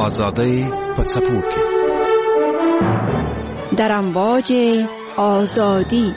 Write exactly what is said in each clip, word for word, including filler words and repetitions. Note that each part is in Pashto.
آزادی په څپو کې در امواج آزادی.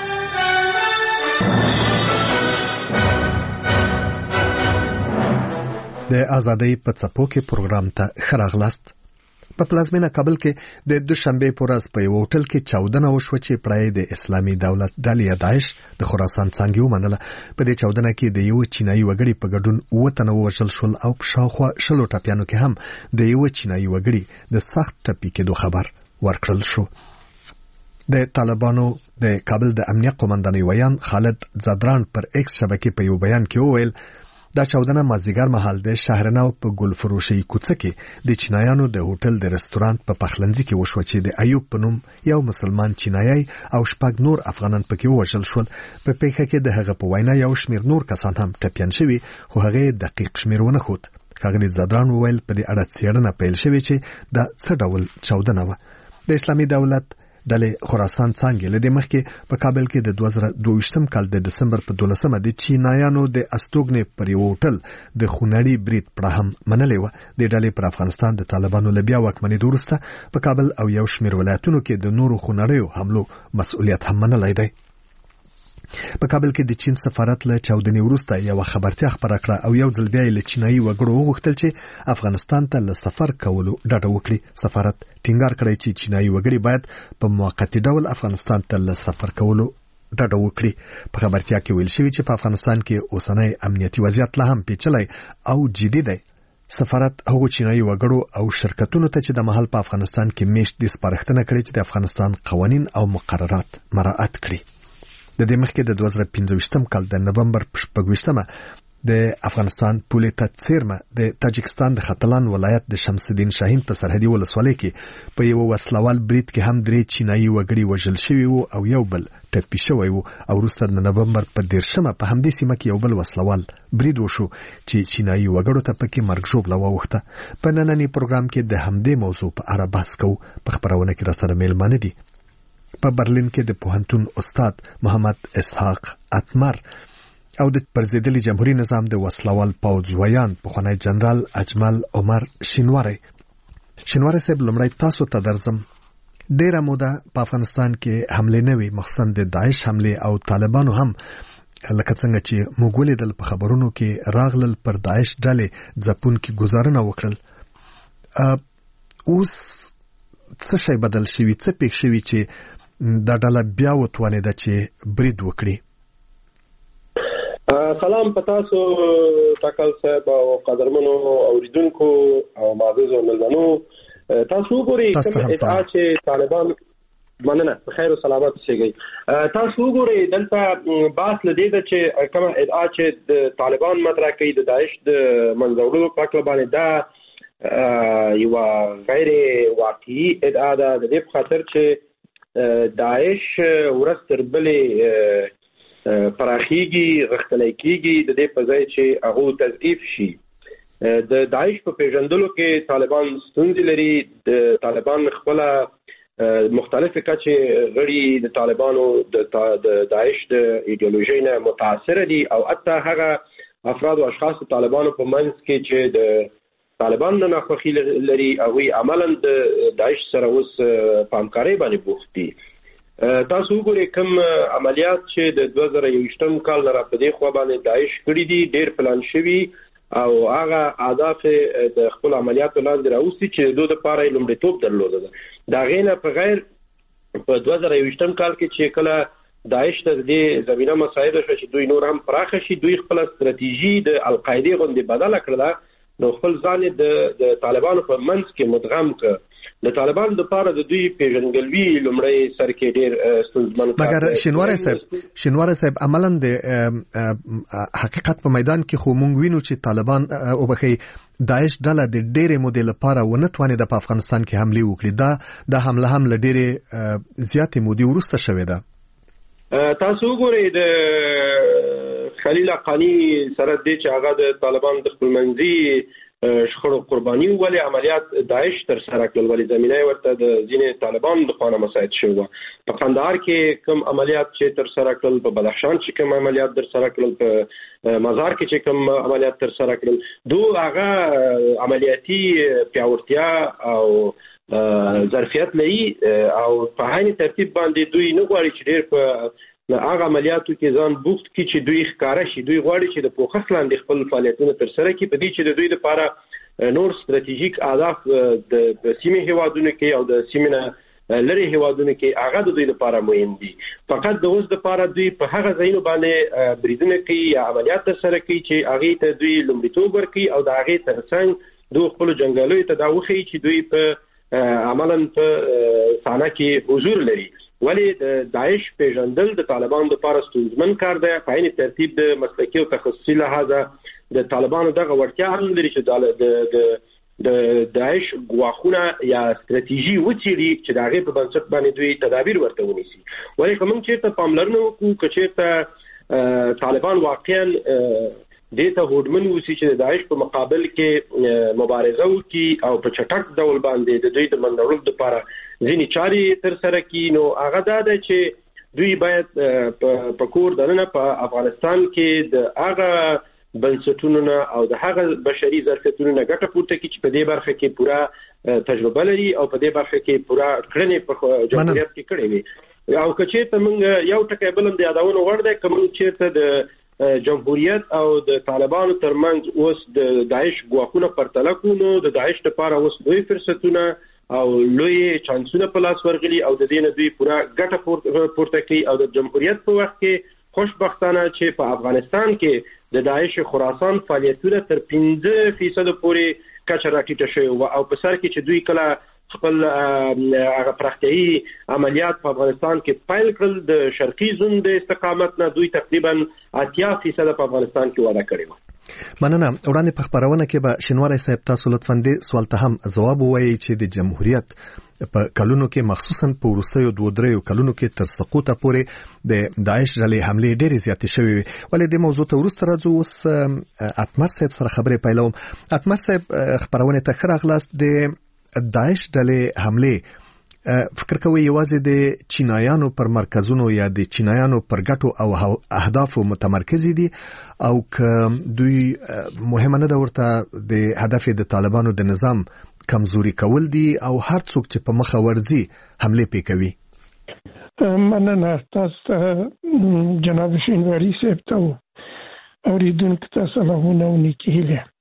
د آزادۍ په څپو کې پروګرام ته ښه راغلاست. په پلازمینه کابل کې د دوشنبه په ورځ په یو هوټل کې چاودنه وشوه چې پړای د اسلامي دولت ډلې داعش د خراسان څنګه ومنله. په دې چاودنه کې د یو چینایي وګړي په ګډون اوه تنه وژل شول او په شاوخوا شلو ټپیانو کې هم د یو چینایي وګړي د سخت ټپي کېدو خبر ورکړل شو. د طالبانو د کابل د امنیت قومندان ویان خالد زادران پر ایکس شبکې په یو بیان کې وویل دا چاودنه مازیګر مهال د شهرناو په ګلفروشي کوڅه کې د چینایانو د هوټل د رستورانت په پخلنځي کې وشو چې د ایوب په نوم یو مسلمان چینایي او شپږ نور افغانان پکې وژل شول. په پیښه کې د هغه په وینا یو شمېر نور کسان هم ټپیان شوي خو هغه دقیق شمېر ونه ښود. ښاغلي زادران وویل په دې اړه څېړنه پیل شوې چې دا څه ډول چاودنه وه. د اسلامي دولت ډلې خراسان څنګه لدې مخکې په کابل کې د دوه زره دوه ویشتم کال د دسمبر په دولسمه د چینایانو د استوګنې پر یو هوټل د خونړي برید پړه هم منلې وه. د ډلې پر افغانستان د طالبانو له بیا واکمنېدو وروسته په کابل او یو شمېر ولایتونو کې د نورو خونړیو حملو مسؤلیت هم منلی دی. په کابل کې د چین سفارت له چاودنې وروسته یو خبرتیا خبره کړه او یو ځل بیا له چینایي وګړو وغوښتل چې افغانستان ته له سفر کولو ډډه وکړي. سفارت ټینګار کړی چې چینایي وګړي باید په موقتی ډول افغانستان ته له سفر کولو ډډه وکړي. په خبرتیا کې ویل شوی چې په افغانستان کې اوسنی امنیتي وضعیت لا هم پیچلی او جدي دی. سفارت هغو چینایي وګړو او شرکتونو ته چې د مهال په افغانستان کې میشت دي سپارښتنه کړې چې د افغانستان قوانین او مقررات مراعات کړي. د دې مخکې د دوه زره پنځه ویشتم کال د نومبر په شپږ ویشتمه د افغانستان پولې ته څیرمه د تاجکستان د ختلان ولایت د شمس الدین شاهین په سرحدي ولسوالۍ کې په یو وسلوال برید کې هم درې چینایي وګړي وژل شوي وو او یو بل ټپي شوی وو. او وروسته د نومبر په دیرشمه په همدې سیمه کې یو بل وسلوال برید وشو چې چینایي وګړو ته پکې مرګ ژوبله واوښته. په ننني پروګرام کې د همدې موضوع په اړه بحث کوو. په خپرونه کې راسره میلمانه دي په برلین کې د پوهنتون استاد محمد اسحاق اتمر او د پرزیدلي جمهوریت نظام د وسلوال پوځ ویان پخوانی جنرال اجمل عمر شینواری. شینواری صاحب لومړی تاسو ته درځم. ډیره موده په افغانستان کې حمله نه وي مخصوصا د داعش حمله او طالبانو هم لکه څنګه چې موږ ولیدل په خبرونو کې راغلل پر داعش ډلې ځپون کې گزارنه وکړل. اوس څه شی بدل شوي څه پېښ شوي چې دا ډله بیا وتوانېده چې برید وکړي؟ سلام په تاسو ټاکل صاحب او قدرمنو اوریدونکو او معززو ملمنو. تاسو وګورئ کوم ادعا چې طالبان مننه بخیر او سلامت شئ. تاسو وګورئ دلته باس لدې ده چې کوم ادعا چې طالبان مطرح کوي د داعش د منځوړو په اړه باندې دا یو غیر واقعي ادعا ده. د دې په خاطر چې داعش ورستر بلې پراخیږي غښتلی کیږي د دې په ځای چې هغه تضعیف شي. د داعش په پیژندلو کې طالبان ستونزې لري. د طالبان خپل مختلفه کچې غړي د طالبانو د داعش د ایدئولوژي نه متاثر دي او حتی هغه افراد او اشخاص طالبانو په منځ کې چې د طالبان نه خوخي لري او عملاً د داعش سره اوس په همکارۍ باندې بوخت دي. تاسو وګورئ کوم عملیات چې د دوه زره یوویشتم کال نه را په دې خوا باندې داعش کړي دي ډېر پلان شوي او هغه اهداف د خپل عملیاتو لاندې راوستي چې د دوی لپاره لومړیتوب درلوده. د هغې نه په غیر په دوه زره یوویشتم کال کې چې کله داعش ته دې زمینه مساعده شوه چې دوی نور هم پراخه شي دوی خپل ستراتیژي د القاعدې غوندې بدله کړله نو خپل ځان د طالبانو په منځ کې مدغم کړ. د طالبانو لپاره د دوی پیژنګلوي لومړی سر کې ډېر ستونزمن کار. مګر شینواری صاحب شینواری صاحب عملاً د حقیقت په میدان کې خو مونږ وینو چې طالبان او بخي داعش ډله د ډېرې مودې لپاره ونه توانېده په افغانستان کې حمله وکړي. دا د حمله هم له ډېرې زیاتې مودې وروسته شوې ده. تاسو وګورئ د خلیل حقانی سره د چې هغه د طالبان د خپلمنځي شخړو قرباني ولې عملیات داعش تر سره کړل ولې زمينه ورته د ځینې طالبان د خانه مساعد شو په قندهار کې کوم عملیات چې تر سره کړل په بدخشان چې کوم عملیات تر سره کړل په مزار کې چې کوم عملیات تر سره کړل دوه هغه عملیاتي پیاوړتیا او ظرفیت لري او په هغه ترتیب باندې دوی نه غواړي چې ډېر په هغه عملیاتو کې ځان بوخت کی چې دوی ښکارا شي دوی غواړي چې د پوخښ لاندې خپل فعالیتونه تر سره کړي په دې چې د دوی لپاره نور ستراتیژیک اهداف د سیمې هیوادونو کې او د سیمې لري هیوادونو کې هغه د دوی لپاره مهم دي فقط د اوس لپاره دوی په هغه ځایونو باندې بریدونه کوي یا عملیات تر سره کوي چې هغه ته دوی لومړیتوب ورکړي او د هغه ترڅنګ دوی خپل جنگالوي ته دا وخی چې دوی په عملاً په سانه کې حضور لري ولی د داعش پیژندل د طالبانو لپاره ستونزمن کار دی په عین ترتیب د مسلکي او تخصصي لحاظه د طالبانو دغه ورتیا هم لري چې د د داعش غواخونه یا ستراتیژي وڅېړي چې د هغې په بنسټ باندې دوی تدابیر ورته ونیسي ولی که موږ چېرته پاملرنه وکړو که چېرته طالبان واقعا دې ته هوډمن اوسي چې د داعش په مقابل کې مبارزه وکړي او په چټک ډول باندې د دوی د منډولو لپاره ځینې چارې تر سره کړي نو هغه دا ده چې دوی باید په کور دننه په افغانستان کې د هغه بنسټونو نه او د هغه بشري ظرفیتونو نه ګټه پورته کړي چې په دې برخه کې پوره تجربه لري او په دې برخه کې پوره کړنې په جمهوریت کې کړې وي او که چېرته موږ یو ټکی بل هم د یادونو وړ دی که موږ چېرته د جمهوریت او د طالبانو ترمنځ اوس د داعش غواخونه پرتله کو نو د داعش لپاره اوس لوی فرصتونه او لوی چانسونه په لاس ورغلي او د دې نه دوی پوره ګټه پورته کوي او د جمهوریت په وخت کې خوشبختانه چې په افغانستان کې د داعش خراسان فعالیتونه تر پنځه فیصد پورې کچه راټیټه شوې او په سر کې چې دوی کله خپل هغه پراختیايي عملیات په افغانستان کې پیل کړل د شرقي زون د استقامت نه دوی تقریبا اتیا فیصد په افغانستان کې وعده کړی و مننه وړاندې په خبرونه کې به شنواری صاحب تاسو لطفاً دې سوال ته هم ځواب ووایي چې د جمهوریت په کلونو کې مخصوصا په وروستیو دوه دریو کلونو کې تر سقوط پورې د داعش ډلې حملې ډېرې زیاتې شوې وي ولې د موضوع ته وروسته راځو اوس اتمر صاحب سره خبرې پیلوم اتمر صاحب خبرونه ته ښه راغلاست د داعش ډلې حملې فکر کوي یوازې د چینایانو پر مرکزونو یا د چینایانو پر ګټو او اهدافو متمرکز دي او که دوی مهمه نه ده ورته د هدف د طالبانو د نظام کمزوري کول دي او هر څوک چې په مخه ورزي حمله پې کوي مننه تاسو جناب شینواری صاحب ته اوریدونکو ته سلامونه او نیکي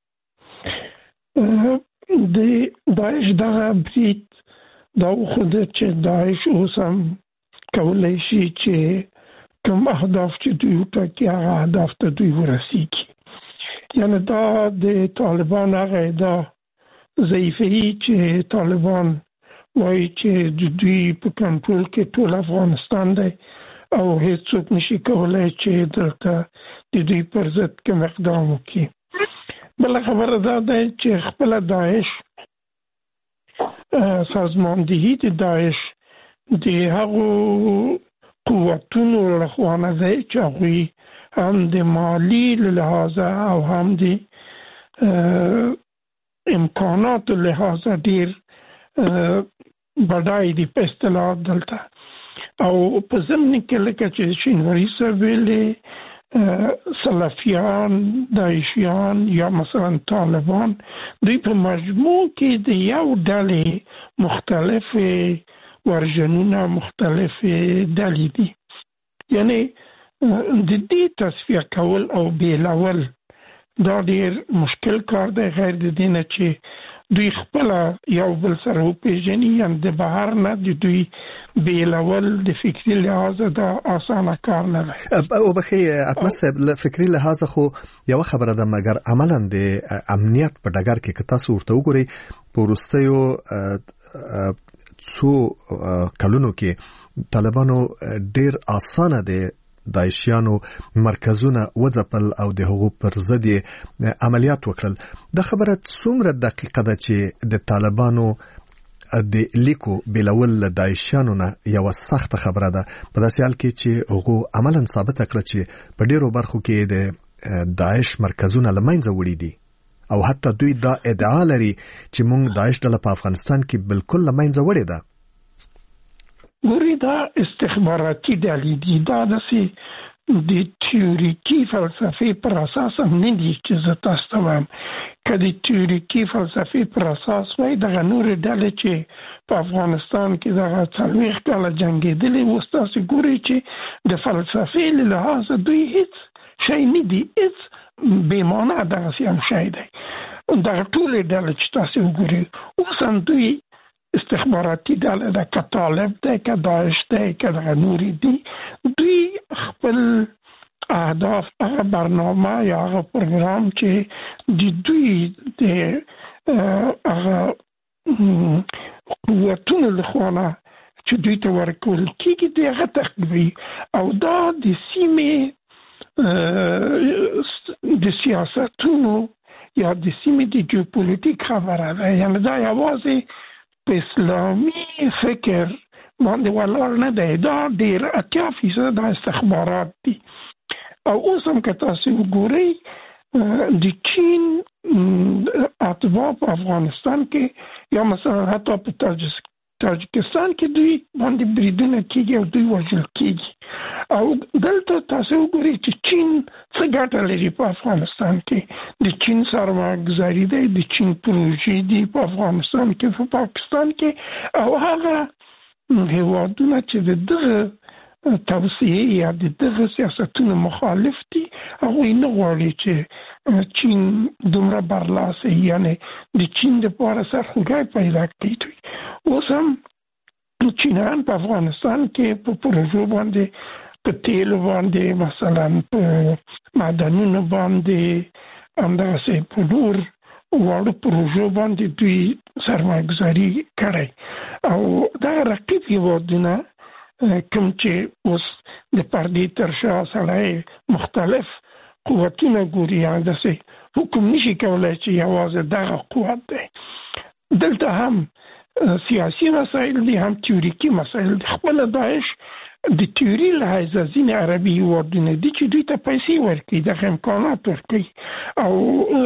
هیله د داعش دغه برید دا خود چې داعش اوس هم کولای شي چې کوم اهداف چې دوی ټاکي هغه اهداف ته دوی ورسیږي یعنی دا د طالبان هغه دا ضعیفي چې طالبان وایي چې دوی په کنټرول کې ټول افغانستان دی او هیڅوک نشي کولای چې دلته د دوی پر ضد کوم اقدام وکړي بل خبره دا ده چې خپل داعش سازماندهی د داعش د هغو قوتونو لخوا نه دی چې هغوی هم د مالی لحاظه او هم د امکاناتو لحاظه ډیر بډای دي په اصطلاح دلته او په ضمن کې لکه چې شینواری صاحب ویلي سلفیان داعشیان یا مثلا طالبان دوی په مجموع کې د یو ډلې مختلف ورژنونه مختلف ډلې دي یعنی د دې تصفیه کول او بیلول دا ډیر مشکل کار دی غیر د دې نه چې دوی خپل یو بل سره وپیژني یعنی د بهر نه د دوی بیلول د فکري لحاظ دا اسانه کار نه دی او بخي اتمر صاحب له فکري لحاظ خو یو خبره ده مګر عملاً د امنیت په ډګر کې که تاسو ورته وګورئ په وروستیو څو کلونو کې طالبانو ډیر اسانه دي داعشیانو مرکزونه وځپل او د هغو پر ضد عملیات وکړل د خبره څومره دقیقه ده چې د طالبانو د لیکو بلول داعشیانو نه یو سخت خبره ده په داسې حال کې چې هغو عملاً ثابت کړل چې په ډیرو برخو کې د داعش مرکزونه لمنځه وړي دي او حتی دوی دا ادعا لري چې موږ داعش ډله په افغانستان کې بالکل له منځه وړې ده. ګوري دا استخباراتي ډلې دي، دا داسې د تیوریکي فلسفې پر اساس نه دي چې زه تاسو ته وایم. که د تیوریکي فلسفې پر اساس وای دغه نورې ډلې چې په افغانستان کې دغه څلوېښت کاله جنګېدلې، اوس تاسې ګورئ چې د فلسفې له لحاظه دوی هېڅ شی نه دي، هېڅ بېمانه دغسې یو شی دی. دغه ټولې ډلې چې تاسې وګورئ اوس هم دوی استخباراتي ډله ده، که طالب دی، که داعش دی، که دغه نورې دي، دوی خپل اهداف، هغه برنامه یا هغه پروګرام چې د دوی د هغه قوتونو له خوا نه چې دوی ته ورکول کېږي د هغه تعقیبوي. او دا د سیمې د سیاستونو یا د سیمې د جیوپولیټیک خبره ده، یعنې دا یوازې په اسلامي فکر باندې ولاړ نه دی، دا ډېر اتیا فیصد دا استخبارات دي. او اوس هم که تاسې وګورئ د چین اتباع په افغانستان کې یا مثلا حتی په تاجکستان کې دوی باندې بریدونه کېږي او دوی وژل کېږي. او دلته تاسې وګورئ چې چین څه ګټه لري په افغانستان کې. د چین سرمایه‌ګذاري دی، د چین پروژې دي په افغانستان کې، په پاکستان کې، او هغه هېوادونه چې د دغه توسعه یا د دغه سیاستونو مخالف دي هغوی نه غواړي چې چین دومره برلاسه، یعنې د چین دپاره سرخوږی پیدا کړي. دوی اوس هم چینیان په افغانستان کې په پروژو باندې، په تیلو باندې، مثلا په معدنونو باندې، همدغسې په نور واړو پروژو باندې دوی سرمایه‌ګذاري کړی. او دغه رقیب هېوادونه کوم چې اوس د پردې تر شا سړی مختلف قوتونه ګوري، یعنې داسې حکم نشي کولی چې یوازې دغه قوت دی. دلته هم سیاسي مسایل دي، هم تیوریکي مسایل دي. خپله داعش د تیوري له حیثه ځینې عربي هېوادونه دي چې دوی ته پیسې ورکوي، دغه امکانات ورکوي، او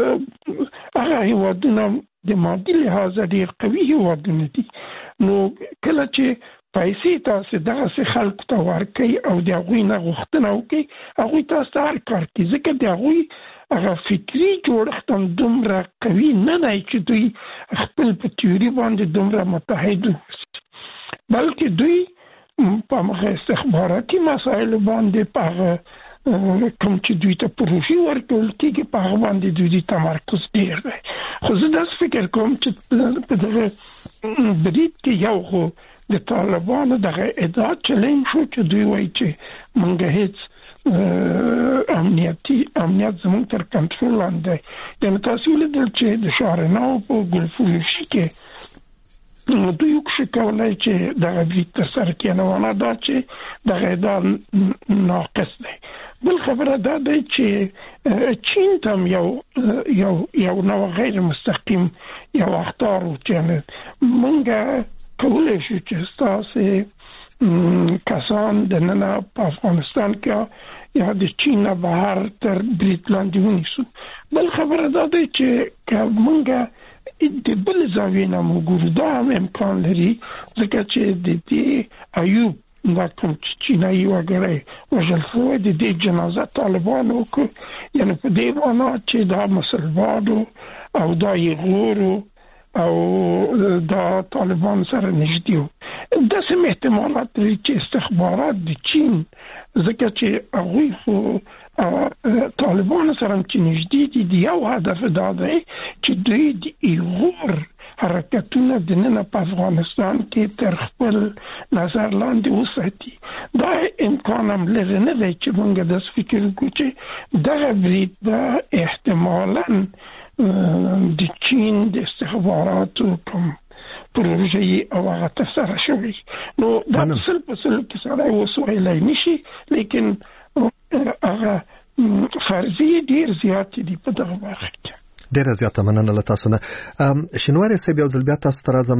هغه هېوادونه د مادي لحاظه ډېر قوي هېوادونه دي. نو کله چې پیسې تاسې دغسې خلکو ته ورکوي او د هغوی نه غوښتنه وکړي، هغوی تاسو ته هر کار کوي، ځکه د هغوی هغه فکري جوړښت هم دومره قوي نه دی چې دوی خپل په تیوري باندې دومره متحد واوسي، بلکې دوی په هغه استخباراتي مسایلو باندې، په هغه کوم چې دوی ته پروژې ورکول کېږي، په هغه باندې دوی تمرکز ډېر دی. خو زه داسې فکر کوم چې په دغه برید کې یو خو د طالبانو دغه ادعا چلنج شو چې دوی وایي چې موږ هېڅ امنیتي امنیت زموږ تر کنټرول لاندې دی. یعنې تاسې ولیدل چې د شهرناو په ګلفروشي کې دوی وکړي کولی چې دغه برید ترسره کړي، نو معنا دا چې دغه ادعا ناقص دی. بل خبره دا دی چې چین ته هم یو یو یو نوع غیر مستقیم یو اخطار و چې موږ کولی شو چې ستاسې کسان دننه په افغانستان کې یا د چین نه بهر تر برید لاندې ونیسو. بل خبره دا دی چې که موږ د بل زاویې نه وګورو دا هم امکان لري، ځکه چې د دې ایوب دا کوم چې چینایي وګړی وژل شوی، د دې جنازه طالبانو وکړو، یعنې په دې معنا چې دا مسلمانو او دا یغورو او دا طالبان سره نږدې وو. داسې احتمالات لري چې استخبارات د چین، ځکه چې هغوی خو طالبانو سره چې نږدې دي، د یو هدف دا دی چې دوی د ایغور حرکتونه دننه په افغانستان کې تر خپل نظر لاندې وساتي. دا امکان هم لري نه دی چې موږ داسې فکر وکړو چې دغه برید به احتمالاً د چین د استخباراتو کوم پروژې او هغه ترسره شوي. نو دا سل په سل کې سړی اوس ویلی نشي، لیکن هغه فرضیې ډېر زیاتې دي په دغه برخه کې. ډېره زیاته مننه له تاسو نه. شینواري صاحب، یو ځل بیا تاسو ته راځم.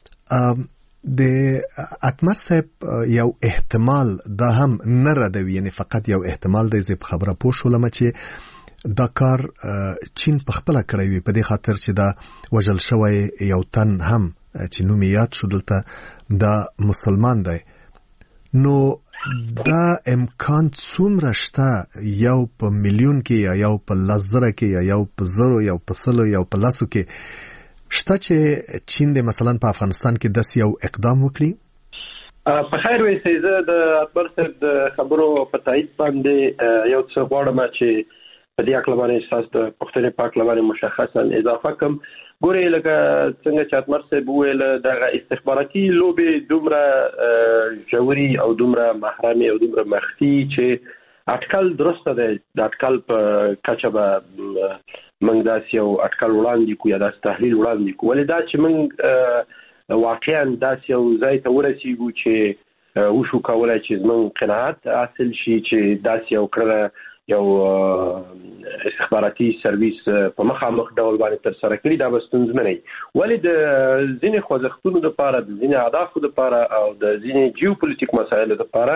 د اکمر صاحب یو احتمال دا هم نه ردوي، یعنې فقط یو احتمال دی، زه په خبره پوه شولم چې دا کار چین په خپل کړی وي په دې خاطر چې دا وجل شوی یو تن هم چې نوم یاد شو دلته دا مسلمان دی نو دا امکان څومره شته یو په میلیون کې یا یو په لزره کې یا یو په زرو یا په سلو یا په لاسو کې شته چې چین د مثلا په افغانستان کې داس یو اقدام وکړي په خیر وې سي زه د اکبر صاحب د خبرو په تایید باندې یو څه غواړم چې په دې اړه باندې اساس د پښتنې پاک لبانې مشخصا اضافه کوم ګورې لکه څنګه چې اتمر صاحب وویل دغه استخباراتي لوبې دومره جوړي او دومره محرمي او دومره مخفي چې اټکل درسته ده د اټکل په کچه به موږ داسې یو اټکل وړاندې کوو یا داسې تحلیل وړاندې کوو ولې دا چې موږ واقعا داسې یو ځای ته ورسېږو چې وشو کولی چې زموږ قناعت حاصل شي چې داسې یو کړنه یو استخباراتي سرویس په مخامخ ډول باندې تر سره کړی دا به ستونزمن وي ولې د ځینې خوځښتونو لپاره د ځینې اهدافو لپاره او د ځینې جیوپولیټیک مسایلو لپاره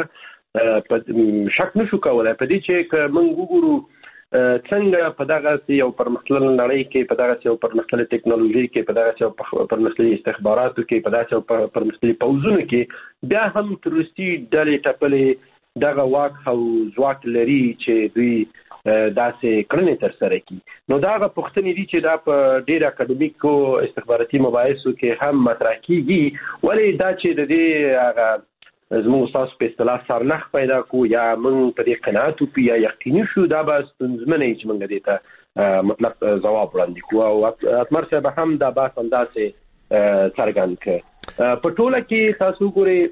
شک نشو کولای په دې چې موږ وګورو څنګه په دغه یو پرمختللې نړۍ کې په دغه یو پرمختللې ټیکنالوژي کې په دغه یو پرمختللې استخباراتو کې په دغه یو پرمختللې پوځونو کې بیا هم تروریستي ډلې ټپلې دغه واک او ځواک لري چې دوی داسې کړنې تر سره کړي نو دا هغه پوښتنې دي چې دا په ډېر اکاډمیکو استخباراتي مباحثو کې هم مطرح کیږي ولې دا چې د دې هغه زموږ تاسو په اصطلاح سرنخ پیدا کو یا موږ په دې قناعت وکړو یا یقیني شو دا به ستونزمن وي چې موږ دې ته مطلق ځواب وړاندې کوو او اتمر صاحب هم دا بحث همداسې څرګند کړ په ټوله کې تاسو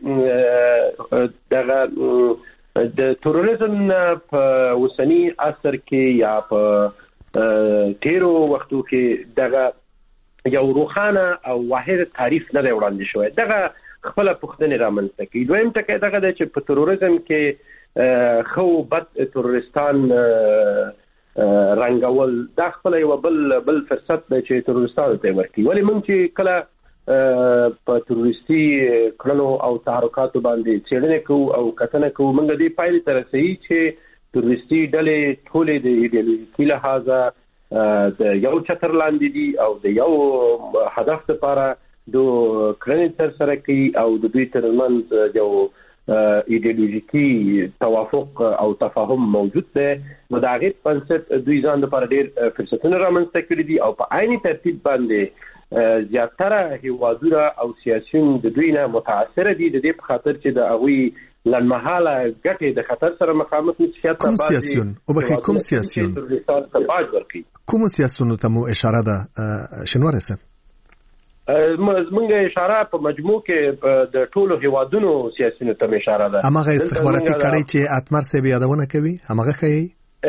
ګورئ دغه د تروریزم په اوسني عصر کې یا په تیرو وختو کې دغه یو روښانه او واحد تعریف نه دی وړاندې شوی دغه خپل پوښتنې رامنځته کوي دویم ټکی دغه دی چې په تروریزم کې خو بد تروریستان رنګول دا خپل یو بل بل فرصت دی چې تروریستانو ته ورکړي ولې موږ چې کله په تروریستي کړنو او تحرکاتو باندې څېړنه کوو او کتنه کوو موږ دې پایلې ته رسوي چې تروریستي ډلې ټولې د ایډیالوژیکي لحاظه د یو چتر لاندې دي او د یو هدف لپاره د کړنې تر سره کوي او د دوی ترمنځ یو ایډیالوژیکي توافق او تفاهم موجود دی نو د هغې په بنسټ دوی ځان لپاره ډېر فرصتونه رامنځته کړي دي او په عیني ترتیب باندې زیاتره هیوادونه او سیاسيون د دوی نه متاثر دي د دې په خاطر چې د هغوی لنمحاله ګټې د خطر سره مخامخ نشي کوم سیاسيون او به کوم سیاسيون کوم سیاسيون ته مو اشاره ده شنواره سه زمونږ اشاره په مجموع کې د ټولو هیوادونو سیاسيونو ته اشاره ده امغه استخباراتي کړي چې اتمر سه یادونه کوي امغه کوي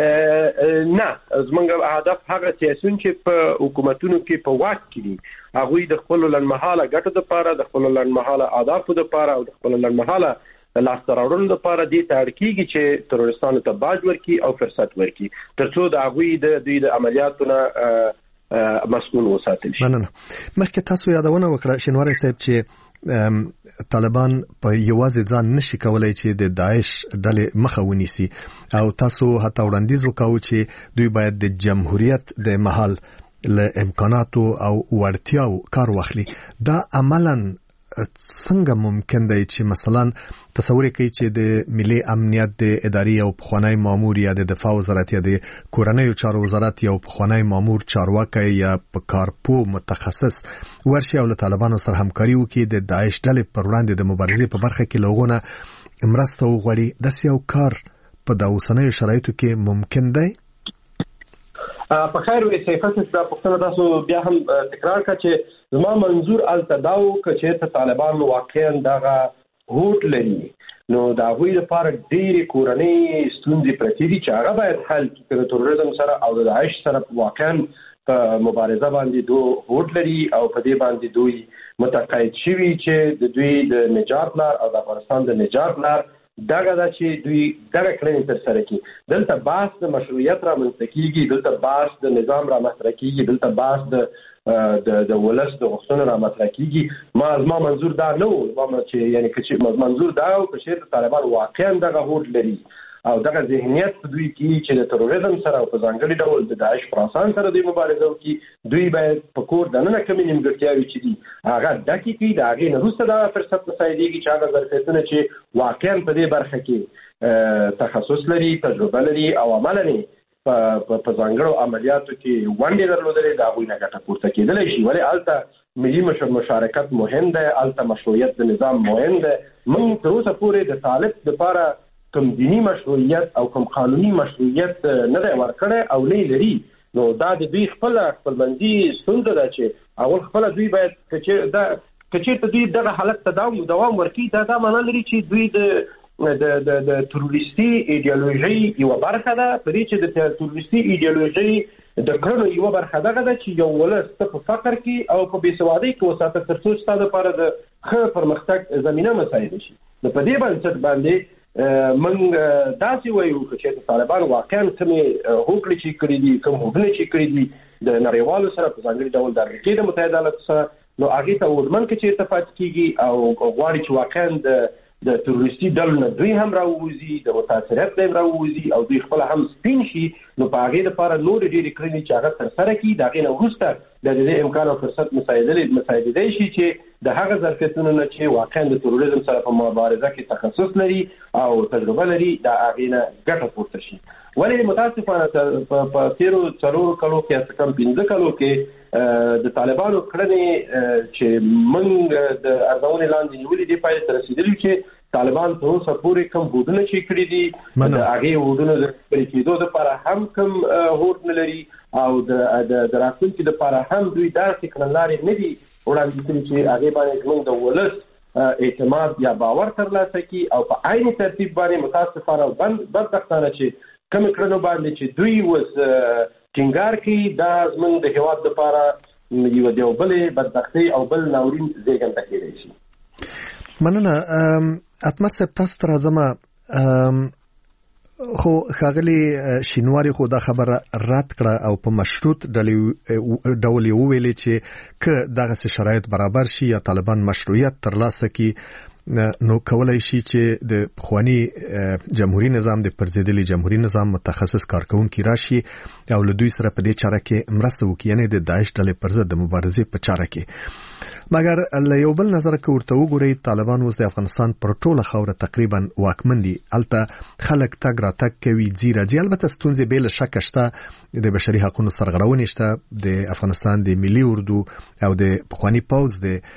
نه زمونږ هدف هغه سیاسيون چې په حکومتونو کې په واک کې دي هغوی د خپل لنمحاله ګټو لپاره د خپل لنمحاله اهدافو لپاره او د خپل لنمحاله لاسته راوړلو لپاره دې ته اړ کېږي چې تروریستانو ته باج ورکړي او فرصت ورکړي تر څو د هغوی د دوی د عملیاتو نه مسؤل وساتل شي مننه مخکې تاسو یادونه وکړه شینواری صاحب چې طالبان په یوازې ځان نشي کولای چې د داعش ډلې مخه ونیسي او تاسو حتی وړاندیز وکاو چې دوی باید د جمهوریت د محل له امکاناتو او وړتیاو کار واخلي دا عملاً څنګه ممکن دی چې مثلا تصور کوي چې د ملي امنیت د اداري او پخوانی مامور یا د دفاع وزارت یا د کورنیو چارو وزارت یا پخوانی مامور چارواکي یا په کارپو متخصص ورشي او له طالبانو سره همکاري وکړي د داعش ډلې پر وړاندې د مبارزې په برخه کې لوګونه مرسته وغوړي د سیاو کار په د اوسنیو شرایطو کې ممکن دی په خیر وي صفات دا پښتنه تاسو بیا هم تکرار کړئ چې زما منظور التداو چې ته طالبان واقعا دغه هوټ لري نو دا غوي لپاره ډېری کورنۍ ستونزې پرتې دي چې هغه باید حل کړي د تروریزم سره او د داعش سره واقعا په مبارزه باندې دوه هوټ لري او په دې باندې دوی متقاعد شوي چې د دوی د نجات لار او د افغانستان د نجات لار دغه دا چې دوی دغه کړنې تر سره کوي دلته باس د مشروعیت را منځته کیږي دلته باس د نظام را مطرح کیږي دلته باس د د د ولس د غوښتنو را مطرح کیږي ما زما منظور دا نه و ما چې یعنی چې منظور دا و چې طالبان واقعا دغه هوډ لري او دغه ذهنیت په دوی کې چې د تروریزم سره او په ځانګړي ډول د داعش خراسان سره د مبارزه وکړي، دوی باید په کور دننه کومې نیمګړتیاوې چې دي هغه ډکې کړي، د هغې نه وروسته دا فرصت مساعدېږي چې هغه ظرفیتونه چې واقعا په دې برخه کې تخصص لري، تجربه لري او عمل لري په ځانګړو عملیاتو کې ونډې درلودلې، د هغوی نه ګټه پورته کېدلی شي. ولې هلته ملي مشارکت مهم دی، هلته مشروعیت د نظام مهم دی. موږ تر اوسه پورې د طالب دپاره کوم دینی مشروعیت او کوم قانوني مشروعیت نه دی ورکړی او نه لري. نو دا د دوی خپله خپلمنځي ستونزه ده چې اول خپله دوی باید که چېرته دوی دغه حالت ته دوام ورکړي، دا دا معنا لري چې دوی د د د د تروریستي ایډیالوژي یوه برخه ده. په دې چې د تروریستي ایډیالوژي د کړنو یوه برخه دغه ده چې یو ولس ته په فقر کې او په بېسوادۍ کې وساته تر څو ستا دپاره د ښه پرمختګ زمینه مساعده شي. نو په دې بنسټ باندې موږ داسې وایو چې د طالبان واقعا کومې هوکړې چې کړي دي، کوم هوډونه چې کړي دي د نړیوالو سره په ځانګړي ډول د امریکې د متحده ایالاتو سره، نو هغې ته هوډمن که چېرته پاتې کېږي او غواړي چې واقعا د د تروریستي ډلو نه دوی هم راووځي، د متاثریت نه هم راووځي او دوی خپله هم سپین شي، نو په هغې لپاره نورې ډېرې کړنې چې هغه ترسره کړي، د هغې نه وروسته د دې امکان او فرصت مساعدېدی شي چې د هغه ظرفیتونو نه چې واقعا د تروریزم سره په مبارزه کې تخصص لري او تجربه لري، د هغې نه ګټه پورته شي. ولې متاسفانه په تېرو څلورو کلو کې څه کم پنځه کلو کې د طالبانو کړنې چې موږ د ارزونې لاندې نیولې دې پایلې ته رسېدلي چې طالبان تر اوسه پورې کوم هوډونه چې کړي دي د هغې هوډونو د پلي کېدو دپاره هم کوم هوډ نه لري او د راتلونکي دپاره هم دوی داسې کړنلارې نه دي وړاندې کړي چې هغې باندې زموږ د ولس اعتماد یا باور ترلاسه کړي او په عین ترتیب باندې متاسفانه بدبختانه چې کومې کړنو باندې چې دوی اوس ټینګار کوي، دا زموږ د هېواد دپاره یوه د یو بلې بدبختۍ او بل ناورین زېږنده کېدی شي. مننه. اتمر صاحب، تاسو ته راځم، خو ښاغلي شینواري خو دا خبره رد کړه او په مشروط ډول یې وویلې چې که دغسې شرایط برابر شي یا طالبان مشروعیت ترلاسه کړي نو کولای شي چې د پخوانی جمهوریت نظام د پرځېدلي جمهوریت نظام متخصص کارکونکي راشي او له دوی سره په دې چاره کې مرسته وکړي، یعنې د داعش ډلې پر ضد د مبارزې په چاره کې. مګر له یو بل نظر که ورته وګورئ، طالبان اوس د افغانستان پر ټوله خاوره تقریبا واکمن دي، هلته خلک تګ راتګ کوي، ځي راځي. البته ستونزې بې له شکه شته، د بشري حقونو سرغړونې شته، د افغانستان د ملي اردو او د پخواني پوځ د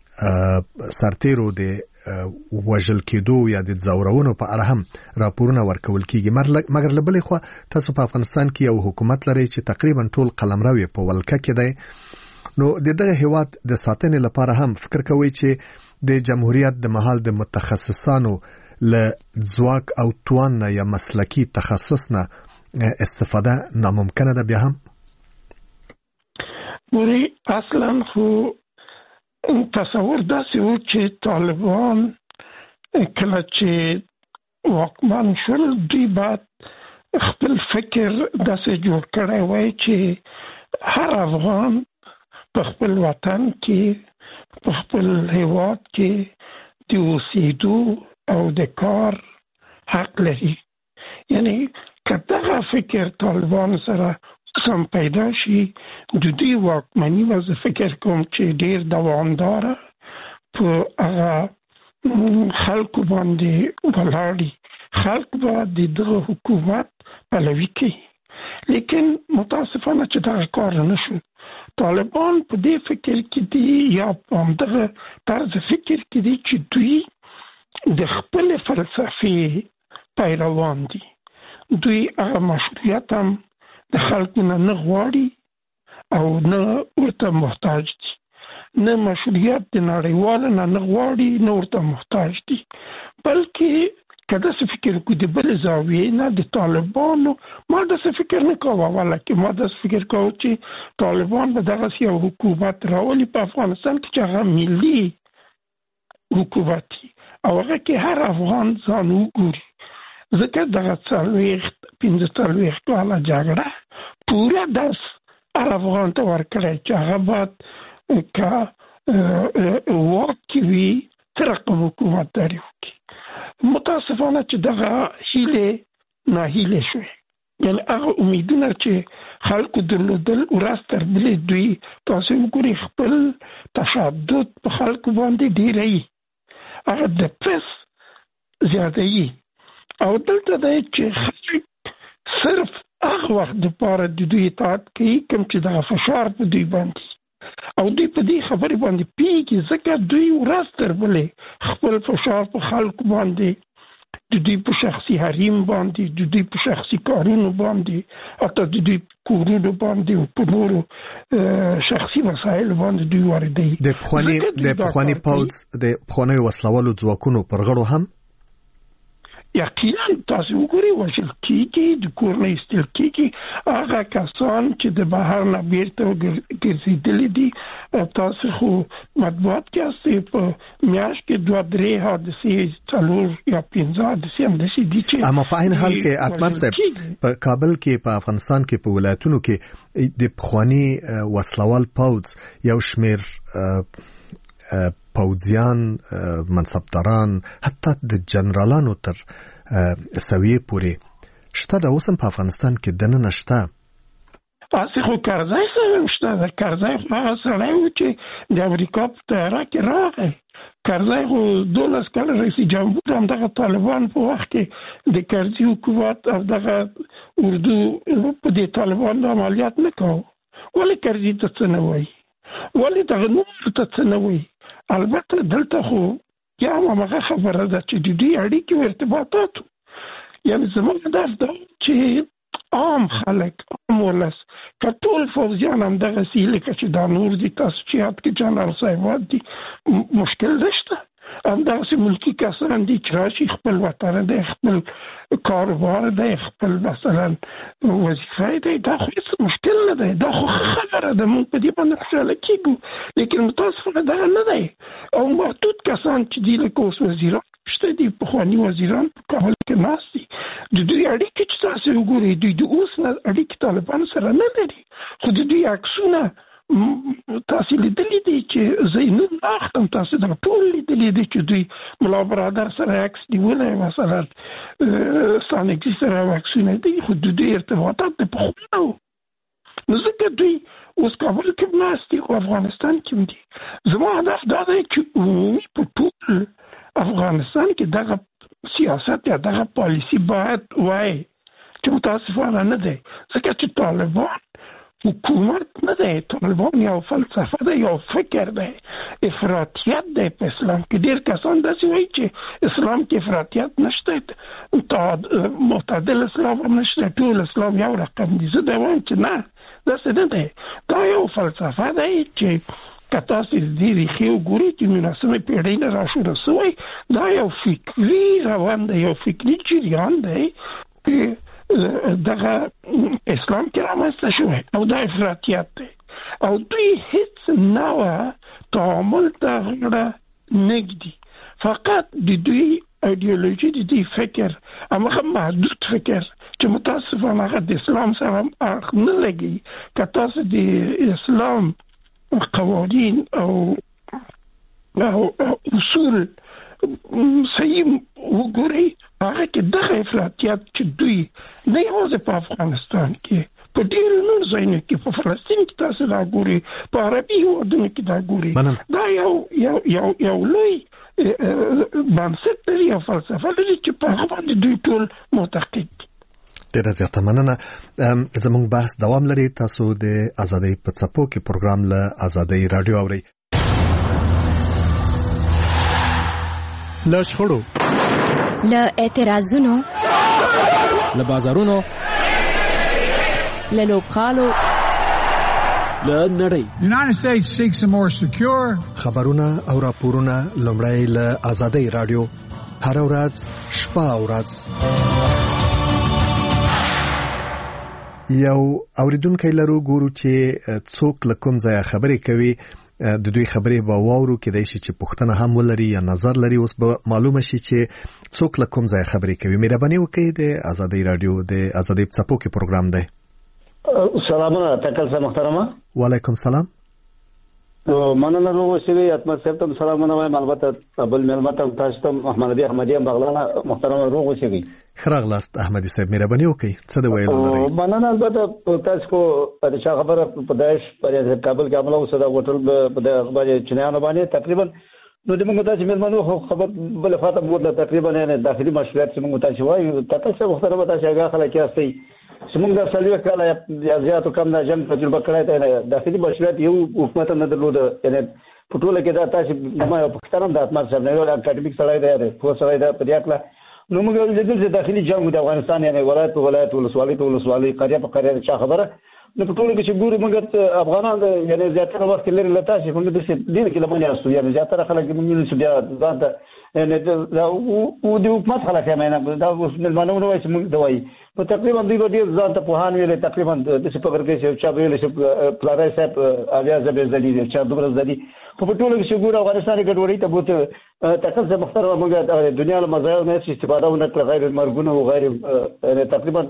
سرتیرو د وژل کېدو یا د ځورونو په اړه هم راپورونه ورکول کېږي. مګر له بلې خوا تاسو په افغانستان کې یو حکومت لرئ چې تقریبا ټول قلمرو یې په ولکه کې دی، نو د دغه هېواد د ساتنې لپاره هم فکر کوئ چې د جمهوریت د مهال د متخصصانو له ځواک او توان نه یا مسلکي تخصص نه استفاده ناممکنه ده؟ بیا هم وري اصلا خو تصور داسې و چې طالبان کله چې واکمن شول دوی باید خپل فکر داسې جوړ کړی وای چې هر افغان په خپل وطن کې په خپل هېواد کې د اوسېدو او د کار حق لري. یعنی که دغه فکر طالبان سره سم پیدا شي د دوی واکمني به زه فکر کوم چې ډېر دوامداره په هغه خلکو باندې ولاړ دي، خلک به د دغه حکومت پلوي کوي. لیکن متاسفانه چې دغه کار نه شو. طالبان په دې فکر کې دي یا په همدغه طرز فکر کې دي چې دوی د خپل فلسفې پیروان دي. دوی هغه مشروعیت هم د خلکو نه نه غواړي او نه ورته محتاج دي، نه مشروعیت د نړیوالو نه نه غواړي نه ورته محتاج دي، بلکې که داسې فکر کو د بل زاویې نه د طالبانو ما داسې فکر نه کوه ولکه ما داسې فکر کوه چې طالبان به دغسې یو حکومت راولي په افغانستان کې چې هغه ملي حکومت او هغه کې هر افغان ځان وګوري. ځکه دغه څلوېښت پنځه څلوېښت کاله جګړه پوره درس هر افغان ته ورکړی چې هغه باید که واک کې وي څه رقم حکومتداري وکړي. متاسفانه چې دغه هیلې ناهیله شوه. یعنی هغه امیدونه چې خلکو درلودل ورځ تر بلې دوی تاسو وګورئ خپل تشدد په خلکو باندې ډېروي، هغه د پرس زیاتوي. او دلته دی چې خلک صرف هغه وخت دپاره د دوی اطاعت کوي کوم چې دغه فشار په دوی باندې، او دوی په دې خبرې باندې پوهېږي ځکه دوی ورځ تر بلې خپل فشار په خلکو باندې، د دوی په شخصي حریم باندې، د دوی په شخصي کارونو باندې، حتی د دوی کورونو باندې او په نورو شخصي مسایلو باندې دوی واردوي. د پخواني د پخواني پوځ د پخوانیو وسلوالو ځواکونو پر غړو هم یقینا تاسو وګورئ وژل کېږي، د کور نه ایستل کېږي. هغه کسان چې د بهر نه بیرته ګرځېدلي دي، تاسو خو مطبوعات کې هستئ په میاشت کې دوه درې حادثې څلور یا پنځه حادثې همداسې دي چې اما په عین حال کې اکمل صاحب په کابل کې په افغانستان کې په ولایتونو کې د پخواني وسلوال پوځ یو شمېر پوځیان، منصبداران، حتی د جنرالانو تر سویې پورې شته. د اوس هم په افغانستان کې دننه شته. تاسو خو کرزی سره شته. د کرزی خو هغه سړی و چې د امریکا په طیاره کې راغی. کرزی خو دولس کاله رئیس جمهور همدغه طالبان په وخت کې د کرزي حکومت او دغه اردو په دې طالبان د عملیات نه کوو. ولې کرزي ته څه نه وایي؟ ولې دغه نور ته څه نه وایي؟ البته دلته خو یا همغه خبره ده چې د دوی اړیکې او ارتباطات، یعنی زموږ هدف دا چې عام خلک، عام ولس، که ټول فوځیان همدغسې لکه چې دا نور دي، تاسو چې یاد کې جنرال صاحبات دي، مشکل نشته. همدغسې ملکي کسان دي چې راشي خپل وطن دی، خپل کاروبار دی، خپل مثلا وظیفه دی، دا خو هېڅ مشکل نه دی. دا خو خبره ده، موږ په دې باندې خوشحاله کېږو. لیکن متاسفانه دغه نه دی. او محدود کسان چې دي لکه اوس وزیران شته دي، پخواني وزیران په کابل کې ناست دي، د دوی اړیکې چې تاسو وګورئ، دوی د اوس نه اړیکې طالبان سره نه لري، خو د دوی عکسونه تاسو لیدلی دي چې زه نوم نه اخلم، تاسو دا ټول لیدلی دي چې دوی ملا برادر سره عکس نیولی، مثلا ستانکزي سره عکسونه دي، خو د دوی ارتباطات د پخوا وو. نو ځکه دوی اوس کابل کې ناست دي او افغانستان کې دي. زما هدف دا دی چې عمومي په ټول افغانستان کې دغه سیاست یا دغه پالیسی باید وای چې متاسفانه نه دی، ځکه چې طالبان حکومت نه دی، طالبان یو فلسفه ده، یو فکر ده، افراطیت ده په اسلام کې. ډېر کسان داسې وایي چې اسلام کې افراطیت نشته، معتدل اسلام هم نشته، ټول اسلام یو رقم دي. زه دا وایم چې نه، داسې نه دی. دا یو فلسفه ده چې که تاسو دې ریښې وګورئ چې نولسمې پیړۍ نه راشوره سوی، دا یو فکري روان دی، یو فکري جریان دی چې دغه اسلام کې رامنځته شوی، او دا افراطیت دی. او دوی هیڅ نوع تعامل ته غاړه نه ږدي، فقط د دوی ایډیولوژي، د دوی فکر هماغه محدود فکر چې متاسفانه هغه د اسلام سره اړخ نه لګي. که تاسو د اسلام قوانین او اصول صحیح وګورئ، هغه کې دغه افراطیت چې دوی نه یوازې په افغانستان کې، په ډېرو نورو ځایونو کې، په فلسطین کې تاسو دا ګورئ، په عربي هېوادونو کې دا ګورئ، دا یو یو یو یو لوی بنسټ لري، یو فلسفه لري چې په هغه باندې دوی ټول معتقد دي. ډېره زیاته مننه. زموږ بحث دوام لري. تاسو د ازادۍ په څپو کې پروګرام له ازادۍ رادیو اورئ. له شخړو، له اعتراضونو، له بازارونو، له لوبغالو، له نړۍ. United States seeks a more secure. خبرونه او راپورونه لومړی له ازادۍ رادیو، هر ورځ شپه او ورځ. یو اوریدونکو لرو ګورو چې څوک له کوم ځای خبرې کوي، د دوی خبرې به واورو، کېدای شي چې پوښتنه هم ولري یا نظر لري. اوس به معلومه شي چې څوک له کوم ځای خبرې کوي. مهرباني وکړئ، د ازادۍ رادیو د ازادۍ په څپو کې پروګرام دی. سلامونه تکل سره محترمه. وعلیکم سلام. مننه روغ اوسئ. اتمر صاحب ته سلامونه وایم، البته بل مېلمه ته تاسو ته محمد احمدي بغلانه محترم روغ اوسئ. خراغلاست احمدي صاحب، مهرباني وکړئ څه د ویلو لرئ؟ مننه. البته تاسو کو د چا خبره په داعش پر کابل کې حمله وسوه د هوټل په د باندې چنیانو باندې تقریبا نو د موږ تاسو مېلمنو خبر بل فاطمه بوله تقریبا نه داخلي مشکلات چې موږ تاسو وایو تاسو محترم تاسو هغه خلک یاستئ زموږ د سلیوه کاله زیاتو کم د جنگ تجربه کړی دی. داخلي مشکلات یو حکومت نه درلود، یعنی په ټوله کې دا تاسو ما پاکستان د اتمر صاحب نه یو اکاډمیک سړی دی خو سړی دی په دې اړه نو موږ لیدل چې داخلي جنگ د افغانستان یعنی ولایت په ولایت ولسوالۍ په ولسوالۍ قريه په قريه چا خبره نو په ټوله کې چې ګورو موږ افغانان یعنی زیاتره وخت لري لته چې موږ د دې دین کې لمنې استو یعنی زیاتره خلک موږ چې بیا ځان ته یعنی دا او د حکومت خلک یې مینه دا اوس ملمنو نو چې موږ دوی په تقریبا دوی ډېر ځان ته په هان ویلې تقریبا د څه په ورګه چې چا ویلې چې پلارای صاحب اویا زبې زدي چې دوبره زدي په ټوله کې چې ګورو افغانستان کې ګډوډي ته بوته تکل محترم موږ د دنیا له مزایاو نه استفاده ونه غیر مرګونه او غیر تقریبا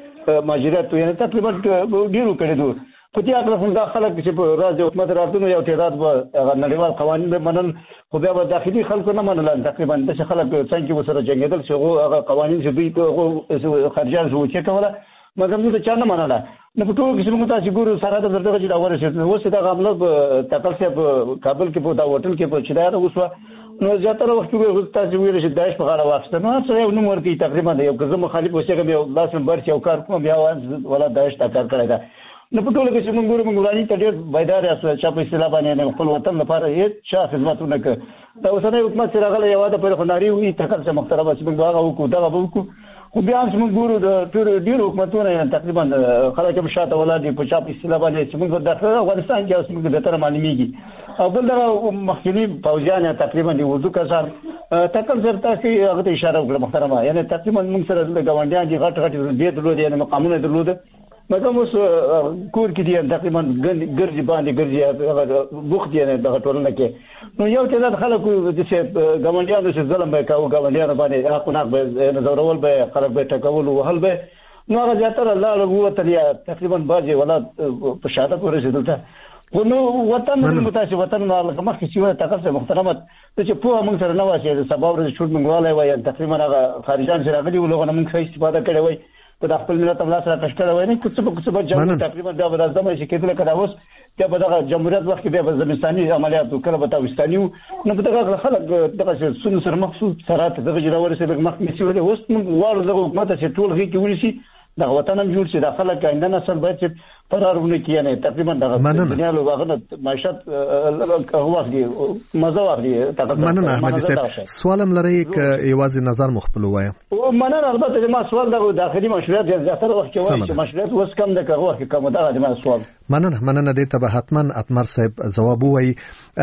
ماجرات یعنی تقریبا ډیرو کړي دي په دې اړه څنګه خلک چې په راځي حکومت راتلو یو تعداد به نړیوال قوانين به منل خو بیا به داخلي خلکو نه منل. تقریبا د خلک څنګه وسره جنگیدل چې هغه قوانين چې دوی خارجان زو چې کوله مګر نو چا نه منله. نو په ټول کې موږ تاسو ګورو سره د درته چې دا ورسېد اوس دا غمله تکل په کابل کې په دا هوټل کې په چدار اوس نو زیاتره وخت به تاسو ویل چې داعش په غاړه واخیسته نو څه یو نوم ورکی تقریبا یو ګزم مخالف اوسېږي یو لاسم برچ یو کار کوم بیا ولا داعش تا کار کړی دا. نو په ټول کې چې موږ ګورو موږ ورانی ته ډېر بيدار یاست چې په اصطلاح باندې خپل وطن لپاره هیڅ شا خدمتونه کوي. دا اوسنۍ حکومت سره غلې یو د پر خناري وي تکل چې محترم چې موږ هغه وکړو دا به وکړو خو بیا هم موږ ګورو د ټول ډېر حکومتونه تقریبا خلک هم شاته ولادي په چا په اصطلاح باندې چې موږ د افغانستان کې اوس موږ د تر معلومیږي او بل دا مخکنی پوځیان تقریبا د وضو کسان تکل زرتا کې هغه ته اشاره وکړه محترمه یعنی تقریبا موږ سره د ګاونډیان دي غټ غټ دې درلود یعنی مقامونه درلود مګر اوس کور کې دي تقریبا ګرځي باندې ګرځي بوخت یې د ټولنه کې نو یو تعداد خلکو چې ګاونډیانو چې ظلم به کاوه ګاونډیانو باندې حقونه به نظرول به خلک به ټکول وهل به نو هغه زیاتره الله له قوت تقریبا باجی ولا په شاده پورې رسیدل نو وطن متاسف وطن مالک مخکې چې تاسو محترمت چې په موږ سره نه واسي سبا ورځ شوټ منګواله وای تقریبا هغه خارجان سره غلي ولغه موږ ښه استفاده کړې وای په خپل ملت الله سره کشکړه وای نه کوڅه په کوڅه جنگ تقریبا دا ورځم چې کېدل کړه اوس چې په دغه جمهوریت وخت کې به زمستاني عملیات وکړه به تاوستاني نو په دغه خلک دغه سن سره مخصوص سره دغه جوړ سره مخکې شي ولې اوس موږ واره دغه حکومت چې ټول هي کې ونیسي دا وطن هم جوړ شي دا خلک آینده نسل باید چې فرارونه کیه نه تقریبا دغه دنیا له واغنه معیشت هغه دی مزه واخلي مننه احمدي صاحب سوالم لري ک ایوازي نظر مخبل وای او مننه البته ما سوال د داخلي مشروعیت زیاتره وخت کې وایي چې مشروعیت وس کم د کغه وخت کوم دا د ما سوال مننه مننه دې ته حتما اتمر صاحب جواب وای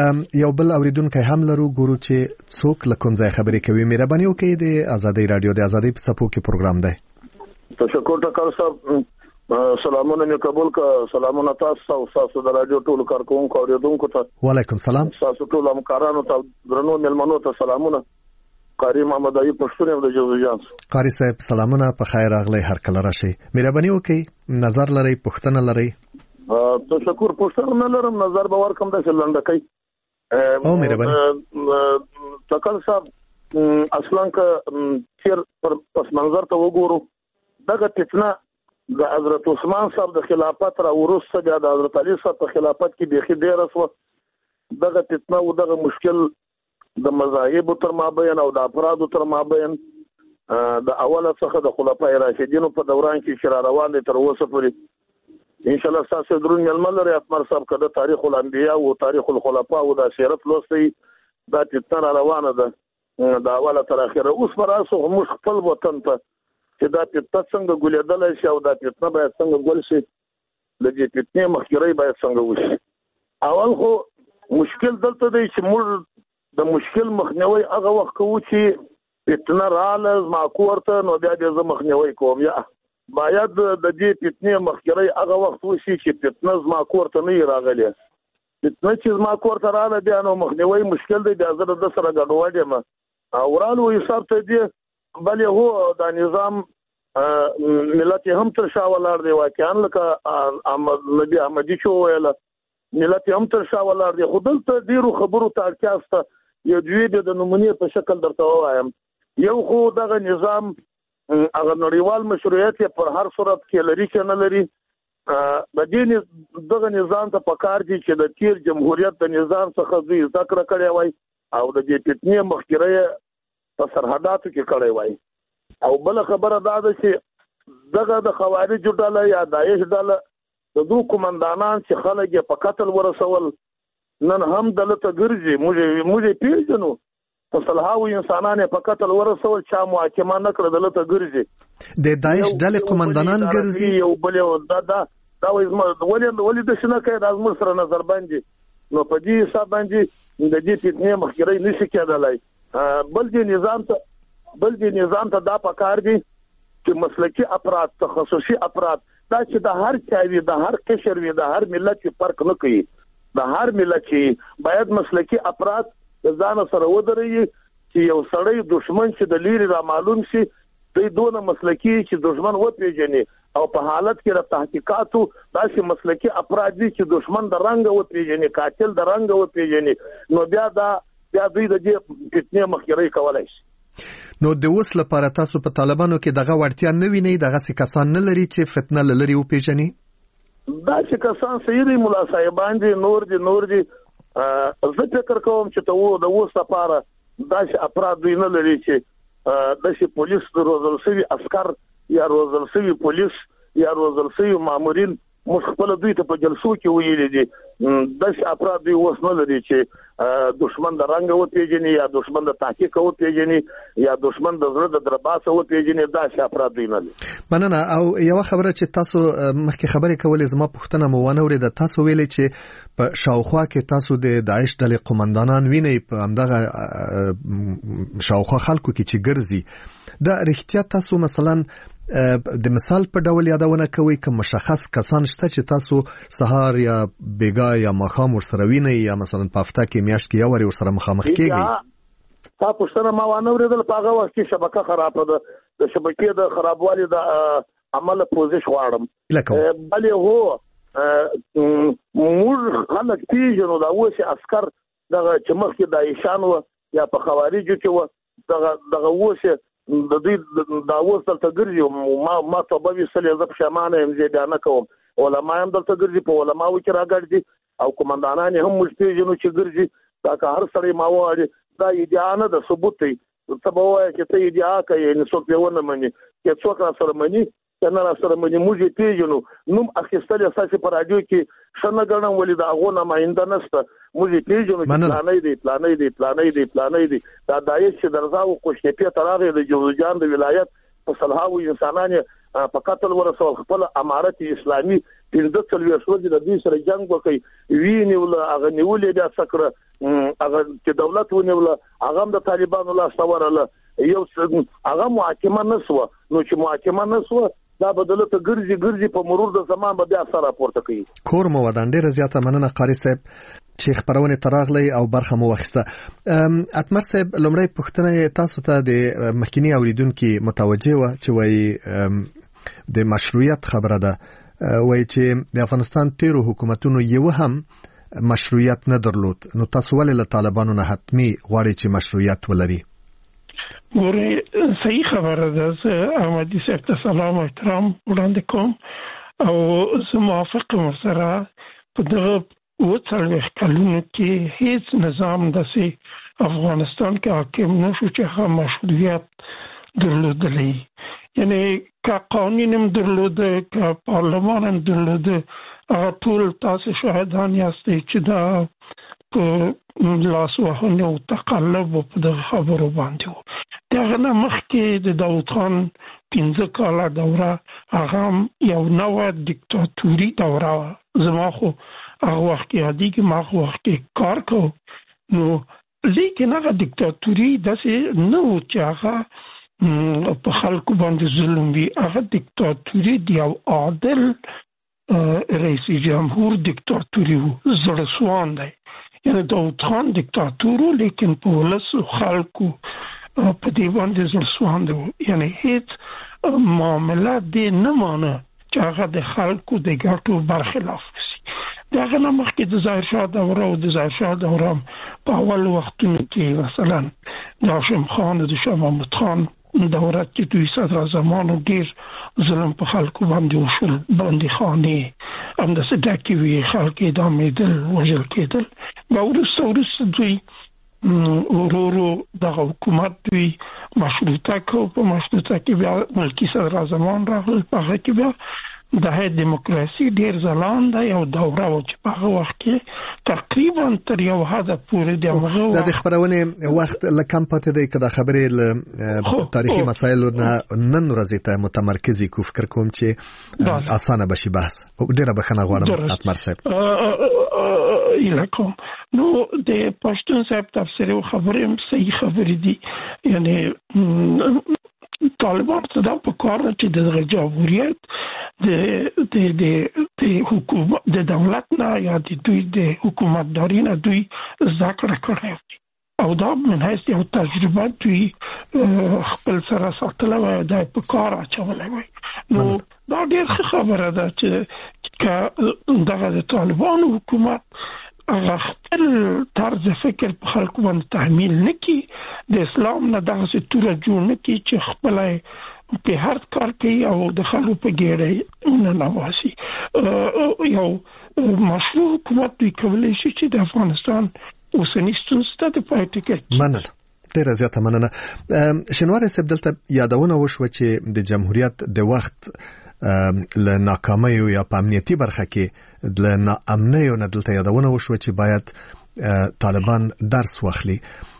یو بل اوریدونکو هم لرو ګورو چې څوک لکم ځای خبرې کوي مهرباني وکړئ د ازادي رادیو د ازادي په څپو کې پروګرام دی. تشکر ټکر صاحب سلامونه مې قبول کا سلامونه تاسو او تاسو د رادیو ټول کارکونکو اوریدونکو ته وعلیکم سلام تاسو ټول همکارانو ته درنو ملمنو ته سلامونه قاری محمد ایوب پښتون د جوزجان قاری صاحب سلامونه په خیر راغلی هر کله راشي مهرباني وکړئ نظر لري پښتنه لري تشکر پښتنه لرم نظر به ورکم د لنډکۍ او مهرباني ټکر صاحب اصلا که چیر پس منظر ته وګورو دغه فتنه د حضرت عثمان صاحب د خلافت را ورسته بیا د حضرت علي صاحب په خلافت کې بيخي ډیره سو دغه فتنه او دغه مشکل د مذاهب تر مابین او د افراد تر مابین د اوله څخه د خلفای راشدینو په دوران کې شرا روان دي تر اوسه پورې ان شاء الله تاسو درون ململ لري اتمر صاحب کده تاریخ الانبیاء او تاریخ الخلفاء او د سیرت لوستي دا فتنه روانه ده د اوله تر اخره اوس پر اسو موږ خپل وطن ته چې دا فتنه څنګه ګولېدل شي او دا فتنه باید څنګه ګول شي د دې فتنې مخکري باید څنګه وشي. اول خو مشکل دلته دی چې موږ د مشکل مخنیوي هغه وخت کوو چې فتنه رااله ما کوورته نو بیا دې زه مخنیوي کوم یا باید د دې فتنې مخکري هغه وخت وشي چې فتنه زما کوورته نه راغلی فتنه چې زما کوورته رااله بیا نو مخنیوي مشکل دی بیا زه د سره ګډوډ یم او ورانو حساب ته دی بل هو د نظام ملت هم تر شا ولاړ دی واقعا لکه احمد نبی احمدي شو ویل ملت هم تر شا ولاړ دی. خو دلته ډیرو خبرو ته اړتیا شته. یو دوی د نمونې په شکل درته وایم. یو خو دغه نظام هغه نړیوال مشروعیت پر هر صورت کې لري چې نه لري. د دې دغه نظام ته پکار دي چې د تیر جمهوریت د نظام څخه دوی ذکر کړی وای او د دې فتنې مخکره په سرحداتو کې کړی وای. او بل خبره دا ده چې دغه د خوارج ډله یا داعش ډله د دوه کمانډانان چې خلک په قتل ورسول نن هم دلته ګرځي. موږ موږ پیژنو په صلحاوي انسانانه په قتل ورسول چا محاکمه نه کړ دلته ګرځي. د داعش ډلې کمانډانان ګرځي یو بل یو دا دا دا ولې ولې د شنه کې د ازمر سره نظر باندې نو په دې حساب باندې د دې فتنې مخکري نشي کېدلای. بل دې نظام ته بل دې نظام ته دا پکار دي چې مسلکی افراد تخصصي افراد دا چې د هر چا وی د هر قشر وی د هر ملت فرق نه کوي. د هر ملت باید مسلکی افراد ځان سره ودرېږي چې یو سړی دشمن چې د لیری را معلوم شي دوی دونه مسلکی چې دشمن و پیژني او په حالت کې د تحقیقاتو داسې مسلکی افراد دي چې دشمن د رنګ و پیژني قاتل د رنګ و پیژني نو بیا دا بیا دوی د دې فتنې مخکري کولای شي. نو د اوس لپاره تاسو په طالبانو کې دغه وړتیا نه وینئ دغه څه کسان نه لري چې فتنه لري او پیژني؟ دا چې کسان صحیح دي مولا صاحبان دي نور دي نور دي زه فکر کوم چې ته و د اوس لپاره داسې افراد دوی نه لري چې داسې پولیس روزل شوي عسكر یا روزل شوي پولیس یا روزل شوي مامورین موږ خپل دوی ته په جلسو کې ویلي دي داسې افراد دوی اوس نه لري چې دشمن د رنګ و پیژني یا دشمن د تحقیق و پیژني یا دشمن د زړه د درباسه و پیژني داسې افراد دوی نه لري. مننه. او یو خبره چې تاسو مخکې خبرې کولې زما پوښتنه مو ونه اورېده. تاسو ویلې چې په شاوخوا کې تاسو د داعش ډلې قومندانان وینئ په همدغه شاوخوا خلکو کې چې ګرځي دا رښتیا تاسو مثلا د مثال په ډول یادونه کوي که مشخص کسان شته چې تاسو سهار یا بیګا یا ماښام ورسره وینئ یا مثلا په هفته کې میاشت کې یو وارې ورسره مخامخ کېږئ؟ تا پوښتنه ما وانه اورېدل په هغه وخت کې شبکه خرابه ده د شبکې د خرابوالي د عمل پوزش غواړم. بلې هو موږ خلک پیژنو دا اوس عسكر دغه چې مخکې د عیشان و یا په خوارجو کې و دغه دغه اوس د دوی دا اوس دلته ګرځي ما ما توبه ویستلې زه پښیمانه یم زه بیا نه کوم. علما هم دلته ګرځي په علماو کې راګرځي او کمانډانان هم موږ پیژنو چې ګرځي. دا که هر سړی ما وایي دا ادعا نه ده ثبوت دی. ته به وایې چې ته ادعا کوې یعنې څوک یې ونه مني چې څوک را سره مني که نه را سره مني موږ یې پیژنو. نوم اخیستل یې ستاسې په راډیو کې ښه نه ګڼم ولې د هغو نماینده نشته. موږ یې پیژنو چې پلانی دی پلانی دی پلانی دی پلانی دی. دا داعش چې درځا و قوشتېپې ته راغی د جوزجان د ولایت په سلهاوو انسانان یې په قتل ورسول خپل امارت اسلامي پنځه څلوېښت ورځې د دوی سره جنګ وکړي ویې نیوله هغه نیولې بیا څه کړه هغه چې دولت ونیوله هغه هم د طالبانو لاسته ورغله یو هغه محاکمه نه شوه. نو چې محاکمه نه شوه دا بدله ته ګرځي ګرځي په مرور د زمان به بیا سره راپورته کوي. کور مو ودان. ډېره زیاته مننه قاري صاحب چې خبرونه تراغلی او برخه مو واخیسته. اتمر صاحب لومړی پوښتنه تاسو ته د مخکینی اوریدونکو متوجه و چې وایي د مشروعیت خبره ده. وایي چې د افغانستان تیرو حکومتونو یو هم مشروعیت نه درلود. نو تاسو ولې له طالبانو نه حتمی غواړئ چې مشروعیت ولري؟ ګوره صحیح خبره ده. زه احمدي صاحب ته سلام او احترام وړاندې کوم او زه موافق یم سره. په دغه اووه څلوېښت کلونو کې هیڅ نظام داسې افغانستان کې حاکم نه شو چې هغه مشروعیت درلودلی. یعنی که قانون هم درلوده که پارلمان هم درلوده هغه ټول تاسو شاهدان یاستئ چې دا په لاسوهنې او تقلب په دغه خبرو باندې و. د هغه نه مخکې د داود خان پنځه کاله دوره هغه یو نوه دیکتاتوري دوره وه. زما خو هغه وخت کې یادېږي ما هغه وخت کې کار کوم نو لیکن هغه دیکتاتوري داسې نه و چې هغه په خلکو باندې ظلم وي. هغه دیکتاتوري د یو عادل رئیس جمهور دیکتاتوري و. زړه سوان دی. یعنی داود خان دیکتاتور و لیکن په ولسو خلکو په دې باندې زړه سوان دی. یعنی هیڅ معامله دې نه مانه چې هغه د خلکو د ګټو برخلاف شي. دغه نه مخکې د ظاهر شاه دوره او د ظاهر شاه دوره په اول وختونو کې مثلا د هاشم خان د شاه محمود خان دوره کې دوی صدر اعظمانو ډیر ظلم په خلکو باندې وشول، باندې خانه هم د صدقې وی خلک اعدامېدل، وژل کېدل. با وروسته وروسته دوی ورورو دغه حکومت دوی مشروطه کو، په مشروطه کې بیا ملکی صدر اعظمان راغل، په هغه کې بیا د دیموکراسي ډیر ځلانده یو دوره و چې په هغه وخت کې تقریبا تر یو حد پورې د هغه د خبرونه وخت لکم پاتې دی که د خبرې له تاریخي مسایلو نه نن ورځې ته متمرکزي کو فکر کوم چې اسانه بشي بحث. ډیره بخښنه غواړم اتمر صاحب. الکم نو د پښتون صاحب تفسیر او خبرې هم صحیح خبرې دي، یعنی طالبان ته دا په کار چې د جمهوریت د د د د حکومت د دولت نه یا د دوی د حکومتداري نه دوی ذکر کړی او دا من حیث یو تجربه دوی خپل سره ساتله وای، دا په کار اچولای وای. نو دا ډېر خبره ده چې دغه د طالبانو حکومت هغه خپل طرز فکر په خلکو باندې تحمیل نکي، د اسلام نه دغه ستوره جوړ نکي چې خپل په هر کار کوي او د خلکو په ګیره نه نواسي. یو مشروع حکومت دوی کولی شي چې د افغانستان اوسنی ستونزې ته پای ټکی مننه. ډیره زیاته مننه. شنواری صاحب دلته یادونه وشوه چې د جمهوریت د وخت له ناکامیو یا په امنیتي برخه کې له ناامنیو نه دلته یادونه وشوه چې باید طالبان درس واخلي.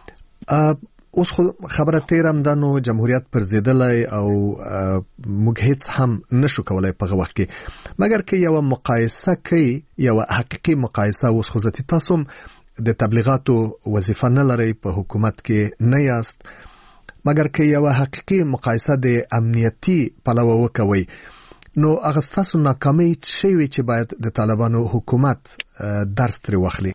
اوس خو خبره تیرم ده نو جمهوریت پرځېدلی او موږ هیڅ هم نشو کولای په هغه وخت کې، مګر که یوه مقایسه کوي، یوه حقیقي مقایسه، اوس خو ذاتي تاسو هم د تبلیغاتو وظیفه نه لرئ، په حکومت کې نه یاست، مګر که یوه حقیقي مقایسه د امنیتي پلوه وکوئ نو هغه ستاسو ناکامي څه شی وي چې باید د طالبانو حکومت درس ترې واخلي؟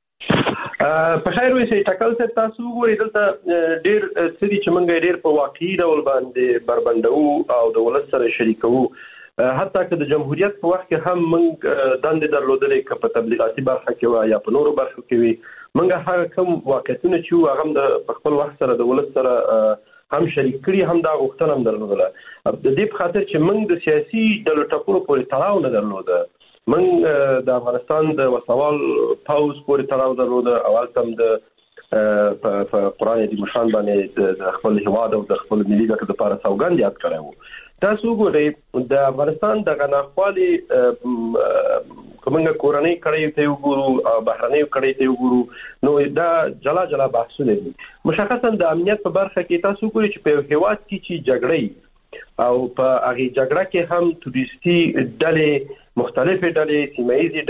په خیر وي چې ټاکل څه تاسو وګورئ دلته ډېر څه دي چې موږ ډېر په واقعي ډول باندې بربنډو او د ولس سره شریکوو. حتی که د جمهوریت په وخت کې هم موږ دندې درلودلې که په تبلیغاتي برخه کې وه یا په نورو برخو کې وي، موږ هغه کوم واقعیتونه چې وو هغه هم د په خپل وخت سره د ولس سره هم شریک کړي، هم دا غوښتنه هم درلودله. د دې په خاطر چې موږ د سیاسي ډلو ټکرو پورې تړاو نه درلوده، موږ د افغانستان د وسوال پوځ پورې تړاو درلوده او هلته هم د په قرآن عظیم الشان باندې د خپل هیواد او د خپل ملي ګټو لپاره سوګند یاد کړی وو. تاسو وګورئ د افغانستان دغه ناخوالې که موږ کورنۍ کړیو ته وګورو او بهرنیو کړیو ته وګورو نو دا جلا جلا بحثونه دي. مشخصا د امنیت په برخه کې تاسو وګورئ چې په یو هیواد کې چې جګړې او په هغې جګړه کې هم تروریستي ډلې، مختلفې ډلې، سیمه ییزې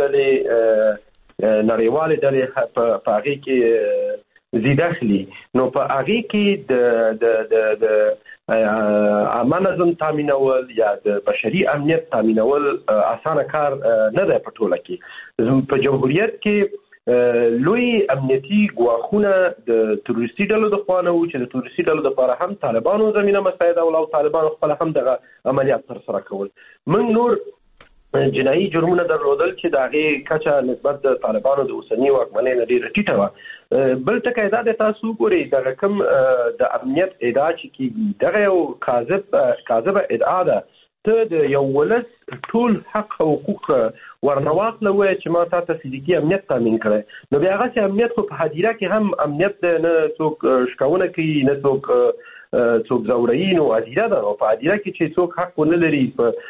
ډلې، نړیوالې ډلې په هغې کې زیداخلي، نو په هغې کې د د د عامه نظم تامینول یا د بشري امنیت تامینول اسانه کار نه دی په ټوله کې. په جمهوریت کې لوی امنیتي ګواښونه د تروریستي ډلو د خوا نه وو چې د تروریستي ډلو دپاره هم طالبانو زمینه مساعدول او طالبانو خپله هم دغه عملیات ترسره کول. موږ نور جنایي جرمونه درلودل چې د هغې کچه نسبت د طالبانو د اوسني واکمنۍ نه ډېره ټیټه وه. بل ټکی دا دی تاسو وګورئ دغه کوم د امنیت ادعا چې کېږي دغه یو کاذب کاذبه ادعا ده. ته د یو ولس ټول حق او حقوق ورنه واخله ووایه چې ما تا ته فزیکي امنیت تامین کړی، نو بیا هغسې امنیت خو په هدیره کې هم امنیت دی، نه څوک شکونه کوي، نه څوک څوک زورهي، نو هدیره ده. او په هدیره کې چې څوک حق ونه لري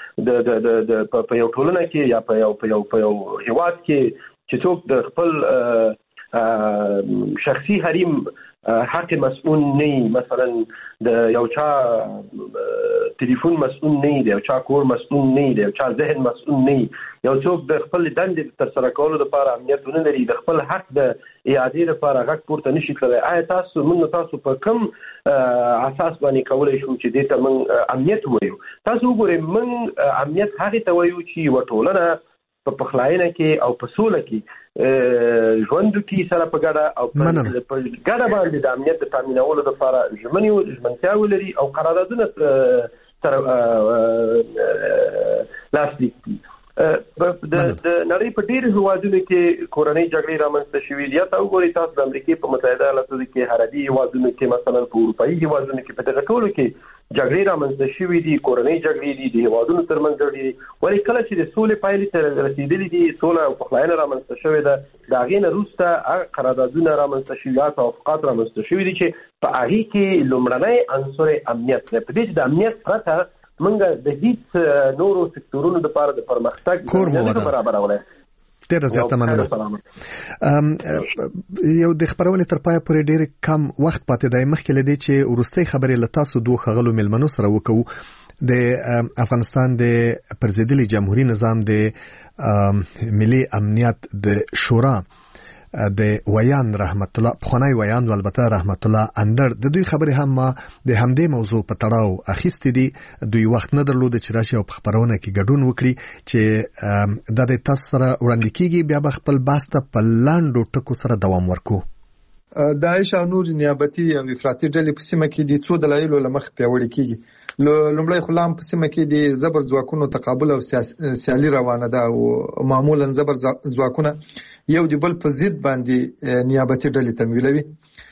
په یو ټولنه کې یا په یو په یو په یو هیواد کې چې څوک د خپل شخصي حریم حق مسئول نه، مثلا د یو چا ټلیفون مسئول نه، د یو چا کور مسئول نه، د یو چا ذهن مسئول نه، یو څوک د خپل دندې ترسره کولو لپاره امنیت ونه لري، د خپل حق د اعادې لپاره غږ پورته نشي کړی. آیا تاسو موږ تاسو په کوم اساس باندې کولی شو چې دې ته موږ امنیت ووایو؟ تاسو وګورئ موږ امنیت هغې ته وایو چې یوه ټولنه په پخلاینه کې او په سوله کې ژوند وکړي سره په ګډه او په ګډه باندې د امنیت د تامینولو لپاره ژمنې ژمنتیا ولري او قراردادونه سره لاسلیک کړي. د نړۍ په ډېرو هیوادونو کې کورنۍ جګړې رامنځته شوې دي. یا تاسو ګورئ تاسو د امریکا په متحده ایالاتو کې عربي هیوادونو کې مثلا په اروپایي هیوادونو کې په دغه ټولو کې جګړې رامنځته شوې دي، کورنۍ جګړې دي، د هیوادونو ترمنځ جګړې دي. ولې کله چې د سولې پایلې ته رسیدلې دي، سوله او پخلاینه رامنځته شوې ده، د هغې نه وروسته هغه قراردادونه رامنځته شوي، هغه توافقات رامنځته شوي دي چې په هغې کې لومړنی عنصر امنیت دی. په دې چې د امنیت پرته موږ د هیڅ نورو سکتورونو لپاره د پرمختګ نه برابرولای. ډېر زیاته مننه. یو د خبرونې تر پای پورې ډېر کم وخت پاتې دی. مخکې له دې چې وروستۍ خبرې له تاسو دوه خغلو ملمنو سره وکړو، د افغانستان د پرزیدلي جمهوریت نظام د ملي امنیت د شورا د ویان رحمت الله بخونای ویان و البته رحمت الله اندر د دوی خبرې هم ما د همدې موضوع په تړاو اخیستې دي. دوی وخت نه درلود چې راشي او په خبرونه کې ګډون وکړي چې د دې تاسو سره وړاندې کیږي. بیا به خپل باسته په لاندو ټکو سره دوام ورکو. داعش او نور نیابتي او افراطي ډلې په سیمه کې د څو دلایلو لمخ پیاوړي کیږي. لومړی خلام په سیمه کې د زبر ځواکونو تقابل او سیالي روانه ده او معمولا زبر ځواکونه یو د بل په ضد باندې نیابتي ډلې تمویلوي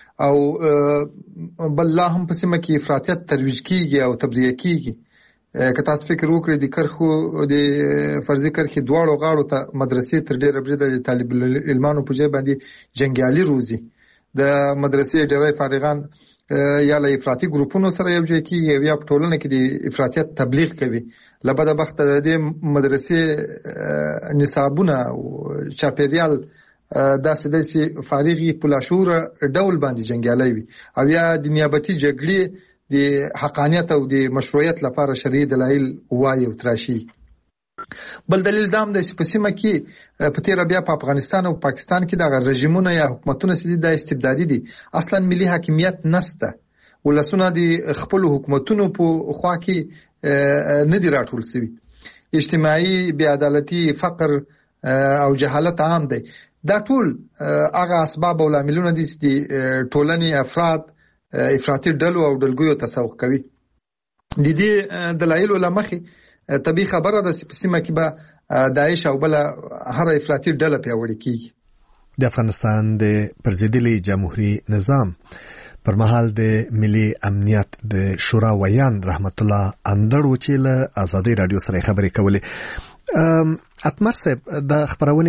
او بل لا هم په سیمه کې افراطیت ترویج کیږي او تبلیغ کیږي. که تاسو فکر وکړئ د کرخو د فرضي کرخي دواړو غاړو ته مدرسې تر ډیره بریده د طالب العلمانو په ځای باندې جنگیالي روزي. د مدرسې ډیری فارغان یا له افراطي ګروپونو سره یو ځای کیږي یا په ټولنه کې د افراطیت تبلیغ کوي. لبده بخت د دې مدرسې نصابونه او چاپیریال داسې داسې فارغي پلاشور ډول باندې جنگیالي وي او یا د نیابتي جګړې د حقانیت او د مشروعیت لپاره شرعي دلایل وایي او تراشي. بل دلیل دام د سپسیمه کې په تیر بیا په افغانستان او پاکستان کې د رژیمونو یا حکومتونو سدي د استبدادي دي، اصلا ملي حاکمیت نسته، ولسونه د خپل حکومتونو په خوا کې نه دي راټول شوي. اجتماعي بې عدالتي، فقر او جهالت عام دی. دا ټول هغه اسباب او عاملونه دي چې ټولنې افراد افراطي ډلو او ډلګیو تسوق کوي. د دې دلایل لمخې طبي خبره ده چې په سیمه کې به داعش او بل هر افراطي ډله پیاوړې کیږي. د افغانستان د پرزیدلي جمهوریت نظام پر مهال د ملي امنیت د شورا ویان رحمت الله اندر و چې له آزادي رادیو سره خبرې کولې. اتمر صاحب د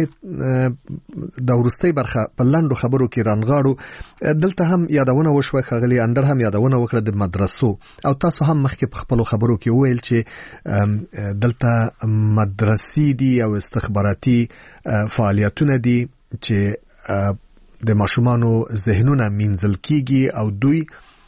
خبرونه د ورستۍ برخه په لاندو خبرو کې رانغاړو. دلته هم یادونه وشوه، خغلی اندر هم یادونه وکړه د مدرسو او تاسو هم مخکې په خپل خبرو کې وویل چې دلته مدرسې دي او استخباراتي فعالیتونه دي چې د ماشومانو ذهنونه مینځل کیږي او دوی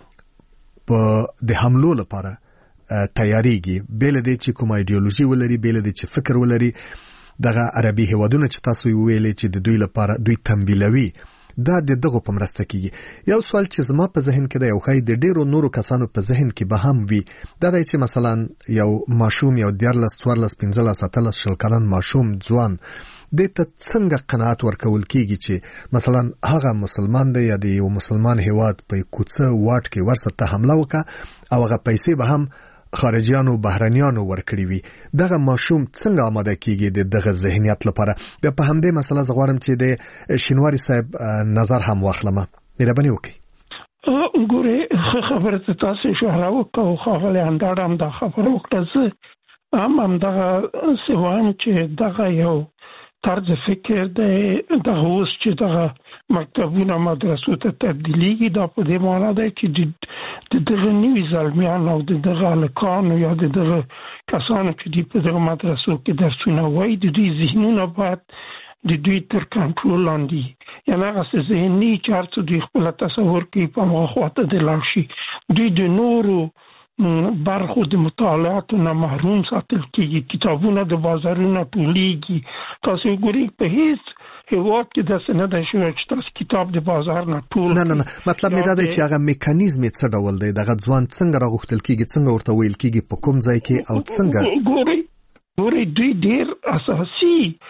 په د حملو لپاره تیاریږي. بیل دې چې کوم ایدئولوژي ولري، بیل دې چې فکر ولري. دغه عربي هیوادونه چې تاسو ویلې چې د دوی لپاره دوی تمویلوي، دا د دغه په مرسته کیږي. یو سوال چې زما په ذهن کې دی او خای د ډیرو نورو کسانو په ذهن کې به هم وي، دا دی چې مثلا یو ماشوم یو دیارلس څوارلس پنځلس اتلس شل کلن ماشوم ځوان د ته څنګه قناعت ورکول کیږي چې مثلا هغه مسلمان دی یا د یو مسلمان هیواد په کوڅه واټ کې ورسره حمله وکړه او هغه پیسې به هم خارجيانو بهرنيانو ورکړي وي. دغه ماشوم څنګه آماده کیږي د دغه ذهنیت لپاره؟ بیا په همدې مسله زغوارم چې د شینواری صاحب نظر هم واخلمه. مهرباني وکړئ. ګوره خبره تاسو اشاره وکړو، خو اندار هم دا خبره وکړه. هم هم دغه سوام چې دغه یو طرز فکر دی، دغه اوس چې دغه مکتبونه مدرسو ته تبدیلیږي، دا په دې معنا ده چې د دغه نوي زلمیان او د دغه هلکانو یا د دغه کسانو چې دي په دغه مدرسو کې درسونه وایي، د دوی ذهنونه باید د دوی تر کنټرول لاندې، یعنې هغسې ذهني چې هر څه دوی خپله تصور کوي په هماغه خواته د لاړ شي. دوی د نورو برخو د مطالعاتو نه محروم ساتل کیږي، کتابونه د بازارونو ټولېږي. تاسو ګورئ په هیڅ هیواد کې داسې نه دی شوی چې تاسو کتاب د بازار نه ټول. نه نه نه مطلب مې دا دی چې هغه میکانیزم یې څه ډول دی، دغه ځوان څنګه راغوښتل کیږي، څنګه ورته ویل کیږي، په کوم ځای کې او څنګه. ګورئ ګورئ دوی ډېر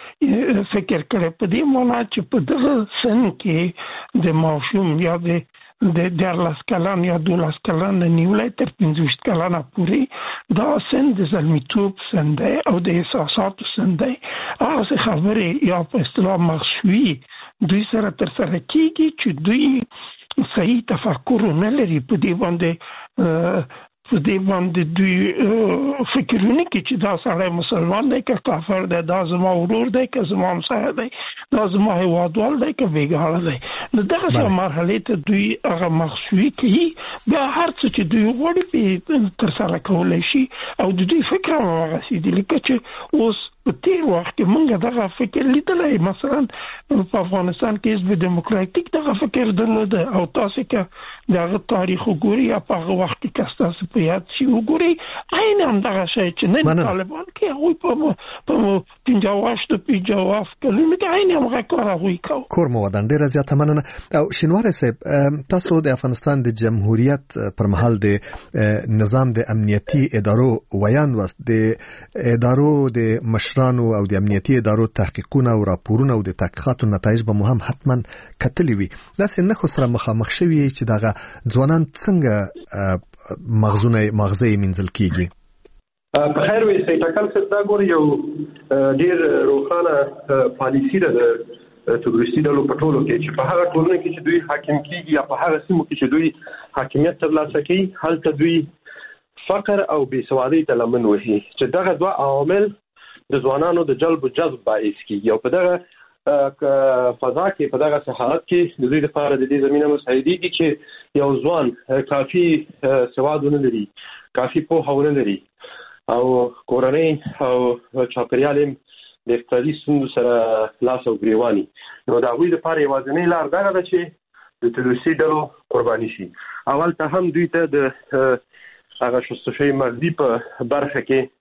اساسي فکر کړی په دې معنا چې په دغه سن کې د ماشوم یا د د دیارلس کلن یا دولس کلن نیولای تر پنځوس کلن پورې دا سن د زلمیتوب سن دی او د احساساتو سن دی. هغه خبرې یا په اصطلاح مغشوي دوی سره تر سره کیږي چې دوی صحیح تفکر نه لري په دې باندې په دې باندې دوی فکرونه کوي چې دا سړی مسلمان دی که کافر دی، دا زما ورور دی که زما همسایه دی، دا زما هیوادوال دی که بیګانه دی. نو دغه مرحلې ته دوی هغه مخصوصي کوي، بیا هر څه چې دوی غواړي په تر سره کولی شي او د دوی فکر هم هماغسې دي لکه چې اوس په تیر وخت کې موږ دغه فکر لیدلی. مثلا په افغانستان کې حزب دیموکراتیک دغه فکر درلوده او تاسو که دغه تاریخ وګورئ یا په هغه وخت کې که ستاسو په یاد شي وګورئ عین همدغه شی چې نن طالبان کې هغوی په پنځه اواشتو پنځه اوه کلونو کې عین همغه کار هغوی کوي. کور مو ودان ډېره زیاته مننه. او شینواری صاحب، تاسو د افغانستان د جمهوریت پر مهال د نظام د امنیتي ادارو ویان وست، د ادارو د مشرانو او د امنیتي ادارو تحقیقونه او راپورونه او د تحقیقاتو نتایج به مو هم حتما کتلی وي. داسې نښو سره مخامخ شوي چې دغه ځوانان څنګه مغزونه مغزه یې مینځل کیږي؟ په خیر وي سید ټاکل صاحب، دا ګوري یو ډېر روښانه پالیسي ده د تروریستي ډلو په ټولو کې چې په هغه ټولنه کې چې دوی حاکم کیږي یا په هغه سیمو کې چې دوی حاکمیت ترلاسه کوي هلته دوی فقر او بېسوادۍ ته لمن وهي، چې دغه دوه عوامل د ځوانانو د جلب او جذب باعث کیږي او په دغه فضا کې په دغه ساحات کې د دوی لپاره د دې زمینه مساعدېږي چې یو ځوان کافي سواد ونه لري، کافي پوهه ونه لري او کورنۍ او چاپېریال یې د اقتصادي ستونزو سره لاس او ګرېواني، نو د هغوی لپاره یوازینۍ لار دغه ده چې د تروریستي ډلو قرباني شي. اول ته هم دوی ته د هغه شستشوي مغزي په برخه کې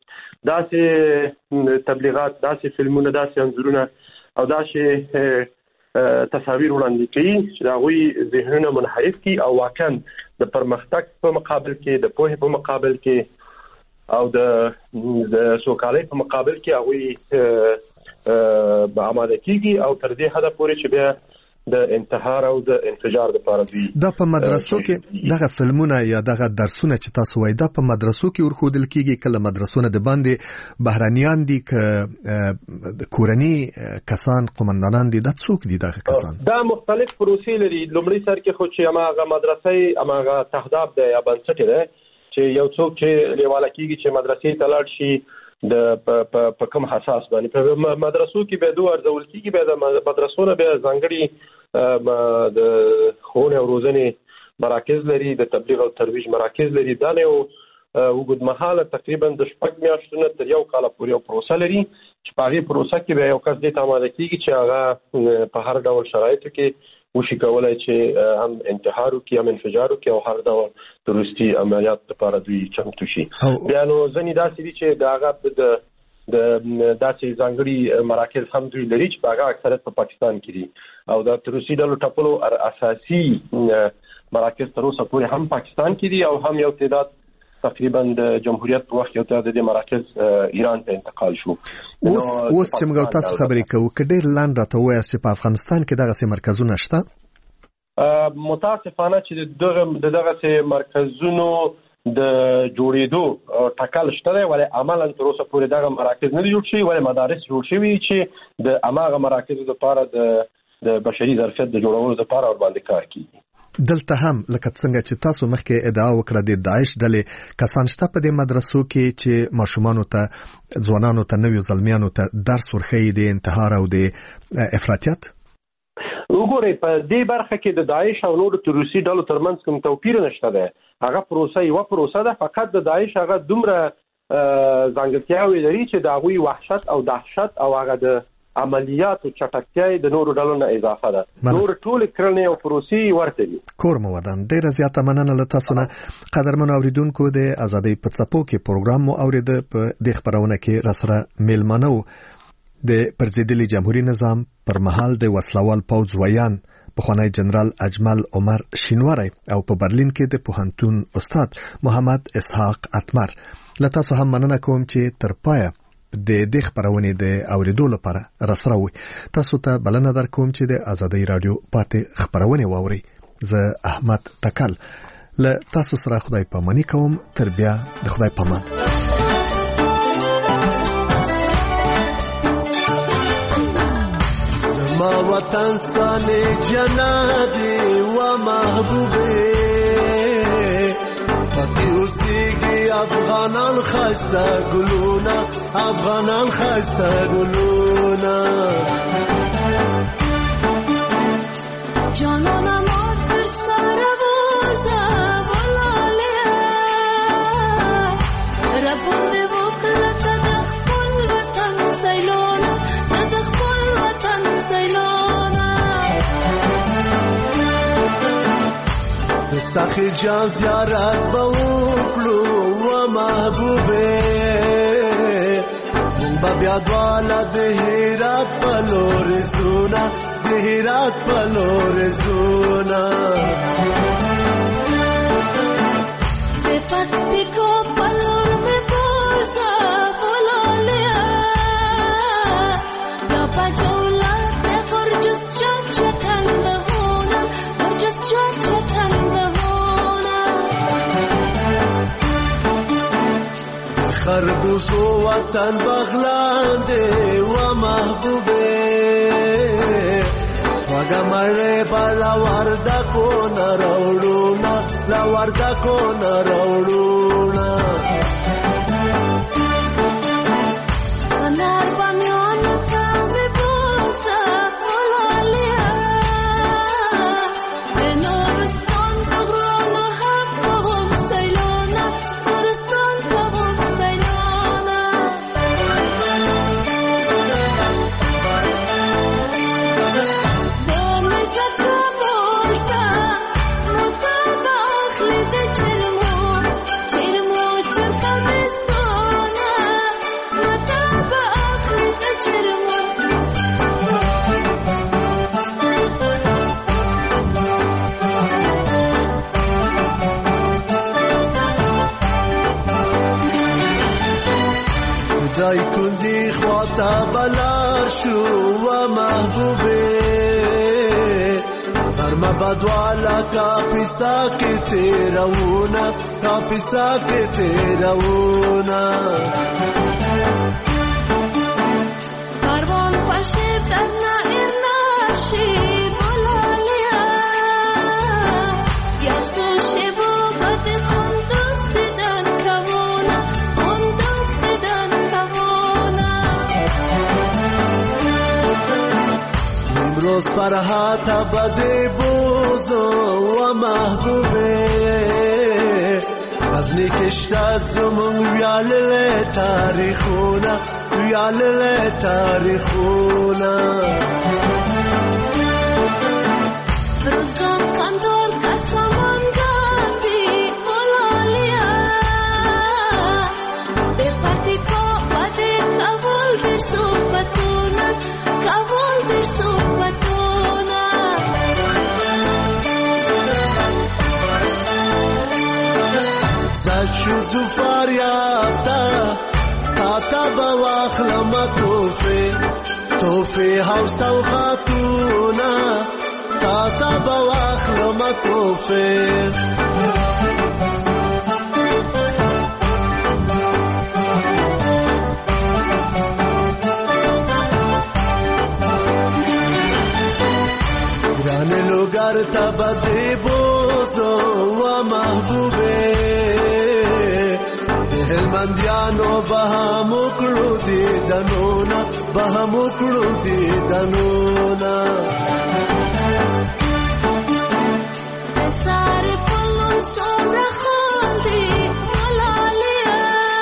داسې تبلیغات، داسې فلمونه، داسې انځورونه او داسې تصاویر وړاندې کوي چې د هغوی ذهنونه منحرف کړي او واقعا د پرمختګ په مقابل کې، د پوهې په مقابل کې او د سوکالۍ په مقابل کې هغوی آماده کیږي او تر دې حده پورې چې بیا د انتحار او د انفجار لپاره دی. دا په مدرسو کې دغه فلمونه یا دغه درسونه چې تاسو وایي دا په مدرسو کې ورښودل کیږي، کله مدرسونه د باندې بهرانیان دي که کورني کسان قومندانان دي، دا څوک دي دغه کسان؟ دا مختلف پروسې لري. لومړی سر کې خو چې هماغه مدرسې هماغه تهداب دی یا بنسټ دی چې یو څوک چې لیواله کیږي چې مدرسې ته لاړ شي د په کوم حساس باندې په مدرسو کې به دوه ارزول کیږي، به د مدرسو نه به ځانګړي د ښوونې او روزنې مراکز لري، د تبلیغ او ترویج مراکز لري. دا نه اوږدمهاله تقریبا د شپږ میاشتو نه تر یو کاله پورې یو پروسه لري چې په هغې پروسه کې به یو کس دې ته آماده کیږي چې هغه په هر ډول شرایطو کې وشي کولی چې هم انتحار وکړي، هم انفجار وکړي او هر ډول تروریستي عملیات لپاره دوی چمتو شي. بیا نو ځینې داسې دي چې د هغه د داسې ځانګړي مراکز هم دوی لري چې په هغه اکثریت په پاکستان کې دي او د تروریستي ډلو ټپلو اساسي مراکز تر اوسه پورې هم پاکستان کې دي او هم یو تعداد تقریبا د جمهوریت په وخت یو تعداد د مراکز ایران ته انتقال شو. اوس اوس چې موږ تاسو خبرې کوو که ډېر لاندې راته ووایاست چې په افغانستان کې دغسې مرکزونه شته؟ متاسفانه چې د دغسې مرکزونو د جوړېدو ټکل شته دی، ولې عملا تر اوسه پورې دغه مراکز نه دي جوړ شوي، ولې مدارس جوړ شوي چې د هماغه مراکزو لپاره د بشري ظرفیت د جوړولو لپاره ورباندې کار کیږي. دلته هم لکه څنګه چې تاسو مخکې ادعا وکړه د داعش ډلې کسان شته په دې مدرسو کې چې ماشومانو ته، ځوانانو ته، نویو زلمیانو ته درس ورښیي د انتحار او د افراطیت؟ وګورئ په دې برخه کې د داعش او نورو تروریستي ډلو ترمنځ کوم توپیر نشته دی. هغه پروسه یوه پروسه ده، فقط د داعش هغه دومره ځانګړتیاوې لري چې د هغوی وحشت او دهشت او هغه د عملیاتو چټکتیا د نورو ډلو نه اضافه ده. نور ټول کړنې او پروسې ورته دي. کور مو ودان. ډېره زیاته مننه له تاسو نه. قدرمنو اوریدونکو، د ازادۍ په څپو کې پروګرام مو اورېده. په دې خپرونه کې راسره میلمانه وو د پرځېدلي جمهوري نظام پر مهال د وسلوال پوځ ویان پخوانی جنرال اجمل عمر شینواری او په برلین کې د پوهنتون استاد محمد اسحاق اتمر. له تاسو هم مننه کوم چې تر پایه د دې خبرونې د اوریدو لپاره راسره وي. تاسو ته بلنه درکوم چې د ازادۍ رادیو پاتې خبرونه واورئ. زه احمد تکل له تاسو سره خدای پامانی کوم. تر بیا د خدای پامان. زما وطن سانه جنادي و محبوبه پاکی اوسیگی افغانان خسته گلونا، افغانان خسته گلونا. جانانم آد بر سر بوزه ولالیا ربونده وکلت دخل وطن سیلونا، دخل وطن سیلونا. سخی جان زیارت بوکلو و محبوبه مون با بیادوالا ده هیرات پلور زونا، ده هیرات پلور زونا. ده پتی کو پلور میں بوزا بولالیا دا پا جولا ده فرجس چاک چکن بهونا، فرجس چاک چکن خربوزو وطن بغلانده و محبوبه وگا مره با لورده کن روڑونا، لورده کن روڑونا. منار بامیان کامی بوزا بولالیا به نورستان تغران حق بهم سیلونا، نورستان بهم سیلونا. دومی زکا بولتا مطابا اخلی ده چرمو، چرمو چرکا بسونا مطابا اخلی ده چرمو. جای کندی خواتا بلار شو و محبوبه غرم بدوالا کا پیسا کی تیرونا، کا پیسا کی تیرونا. کاروان پشه درنا ارناشی بولالیا یاسو شبو بد خندست دن کمونا، خندست دن کمونا. امروز فرحات بده بوزو و محبوبه غزنی کشته زمون ویالل تاریخونا، ویالل تاریخونا. روزگان قندور کسامان گاندی بولالیا به پرتی کو بده کابل در صحبتونا، کابل در صحبتونا. زد شو زفار یابتا تاتا بواخلم توفی، توفی حوصا و خاتونا تاتا بواخلم توفی. گران لوگر تا بدی بوزو و محبوبه هلمندیانو بهمو کړو دي دنونا، بهمو کړو دي دنونا. سارے پلو سومرا خاندی بولالیا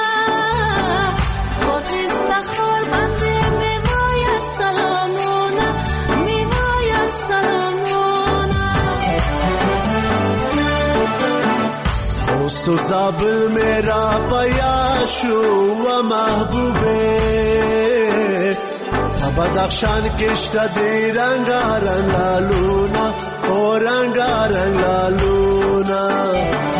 وقت خور بنده میوایا سلامونا، میوایا سلامونا. خوستو زابل میرا پیاشو و محبوبه بدخشان کشته دی رنگا رنگا لونا، او رنگا رنگا لونا.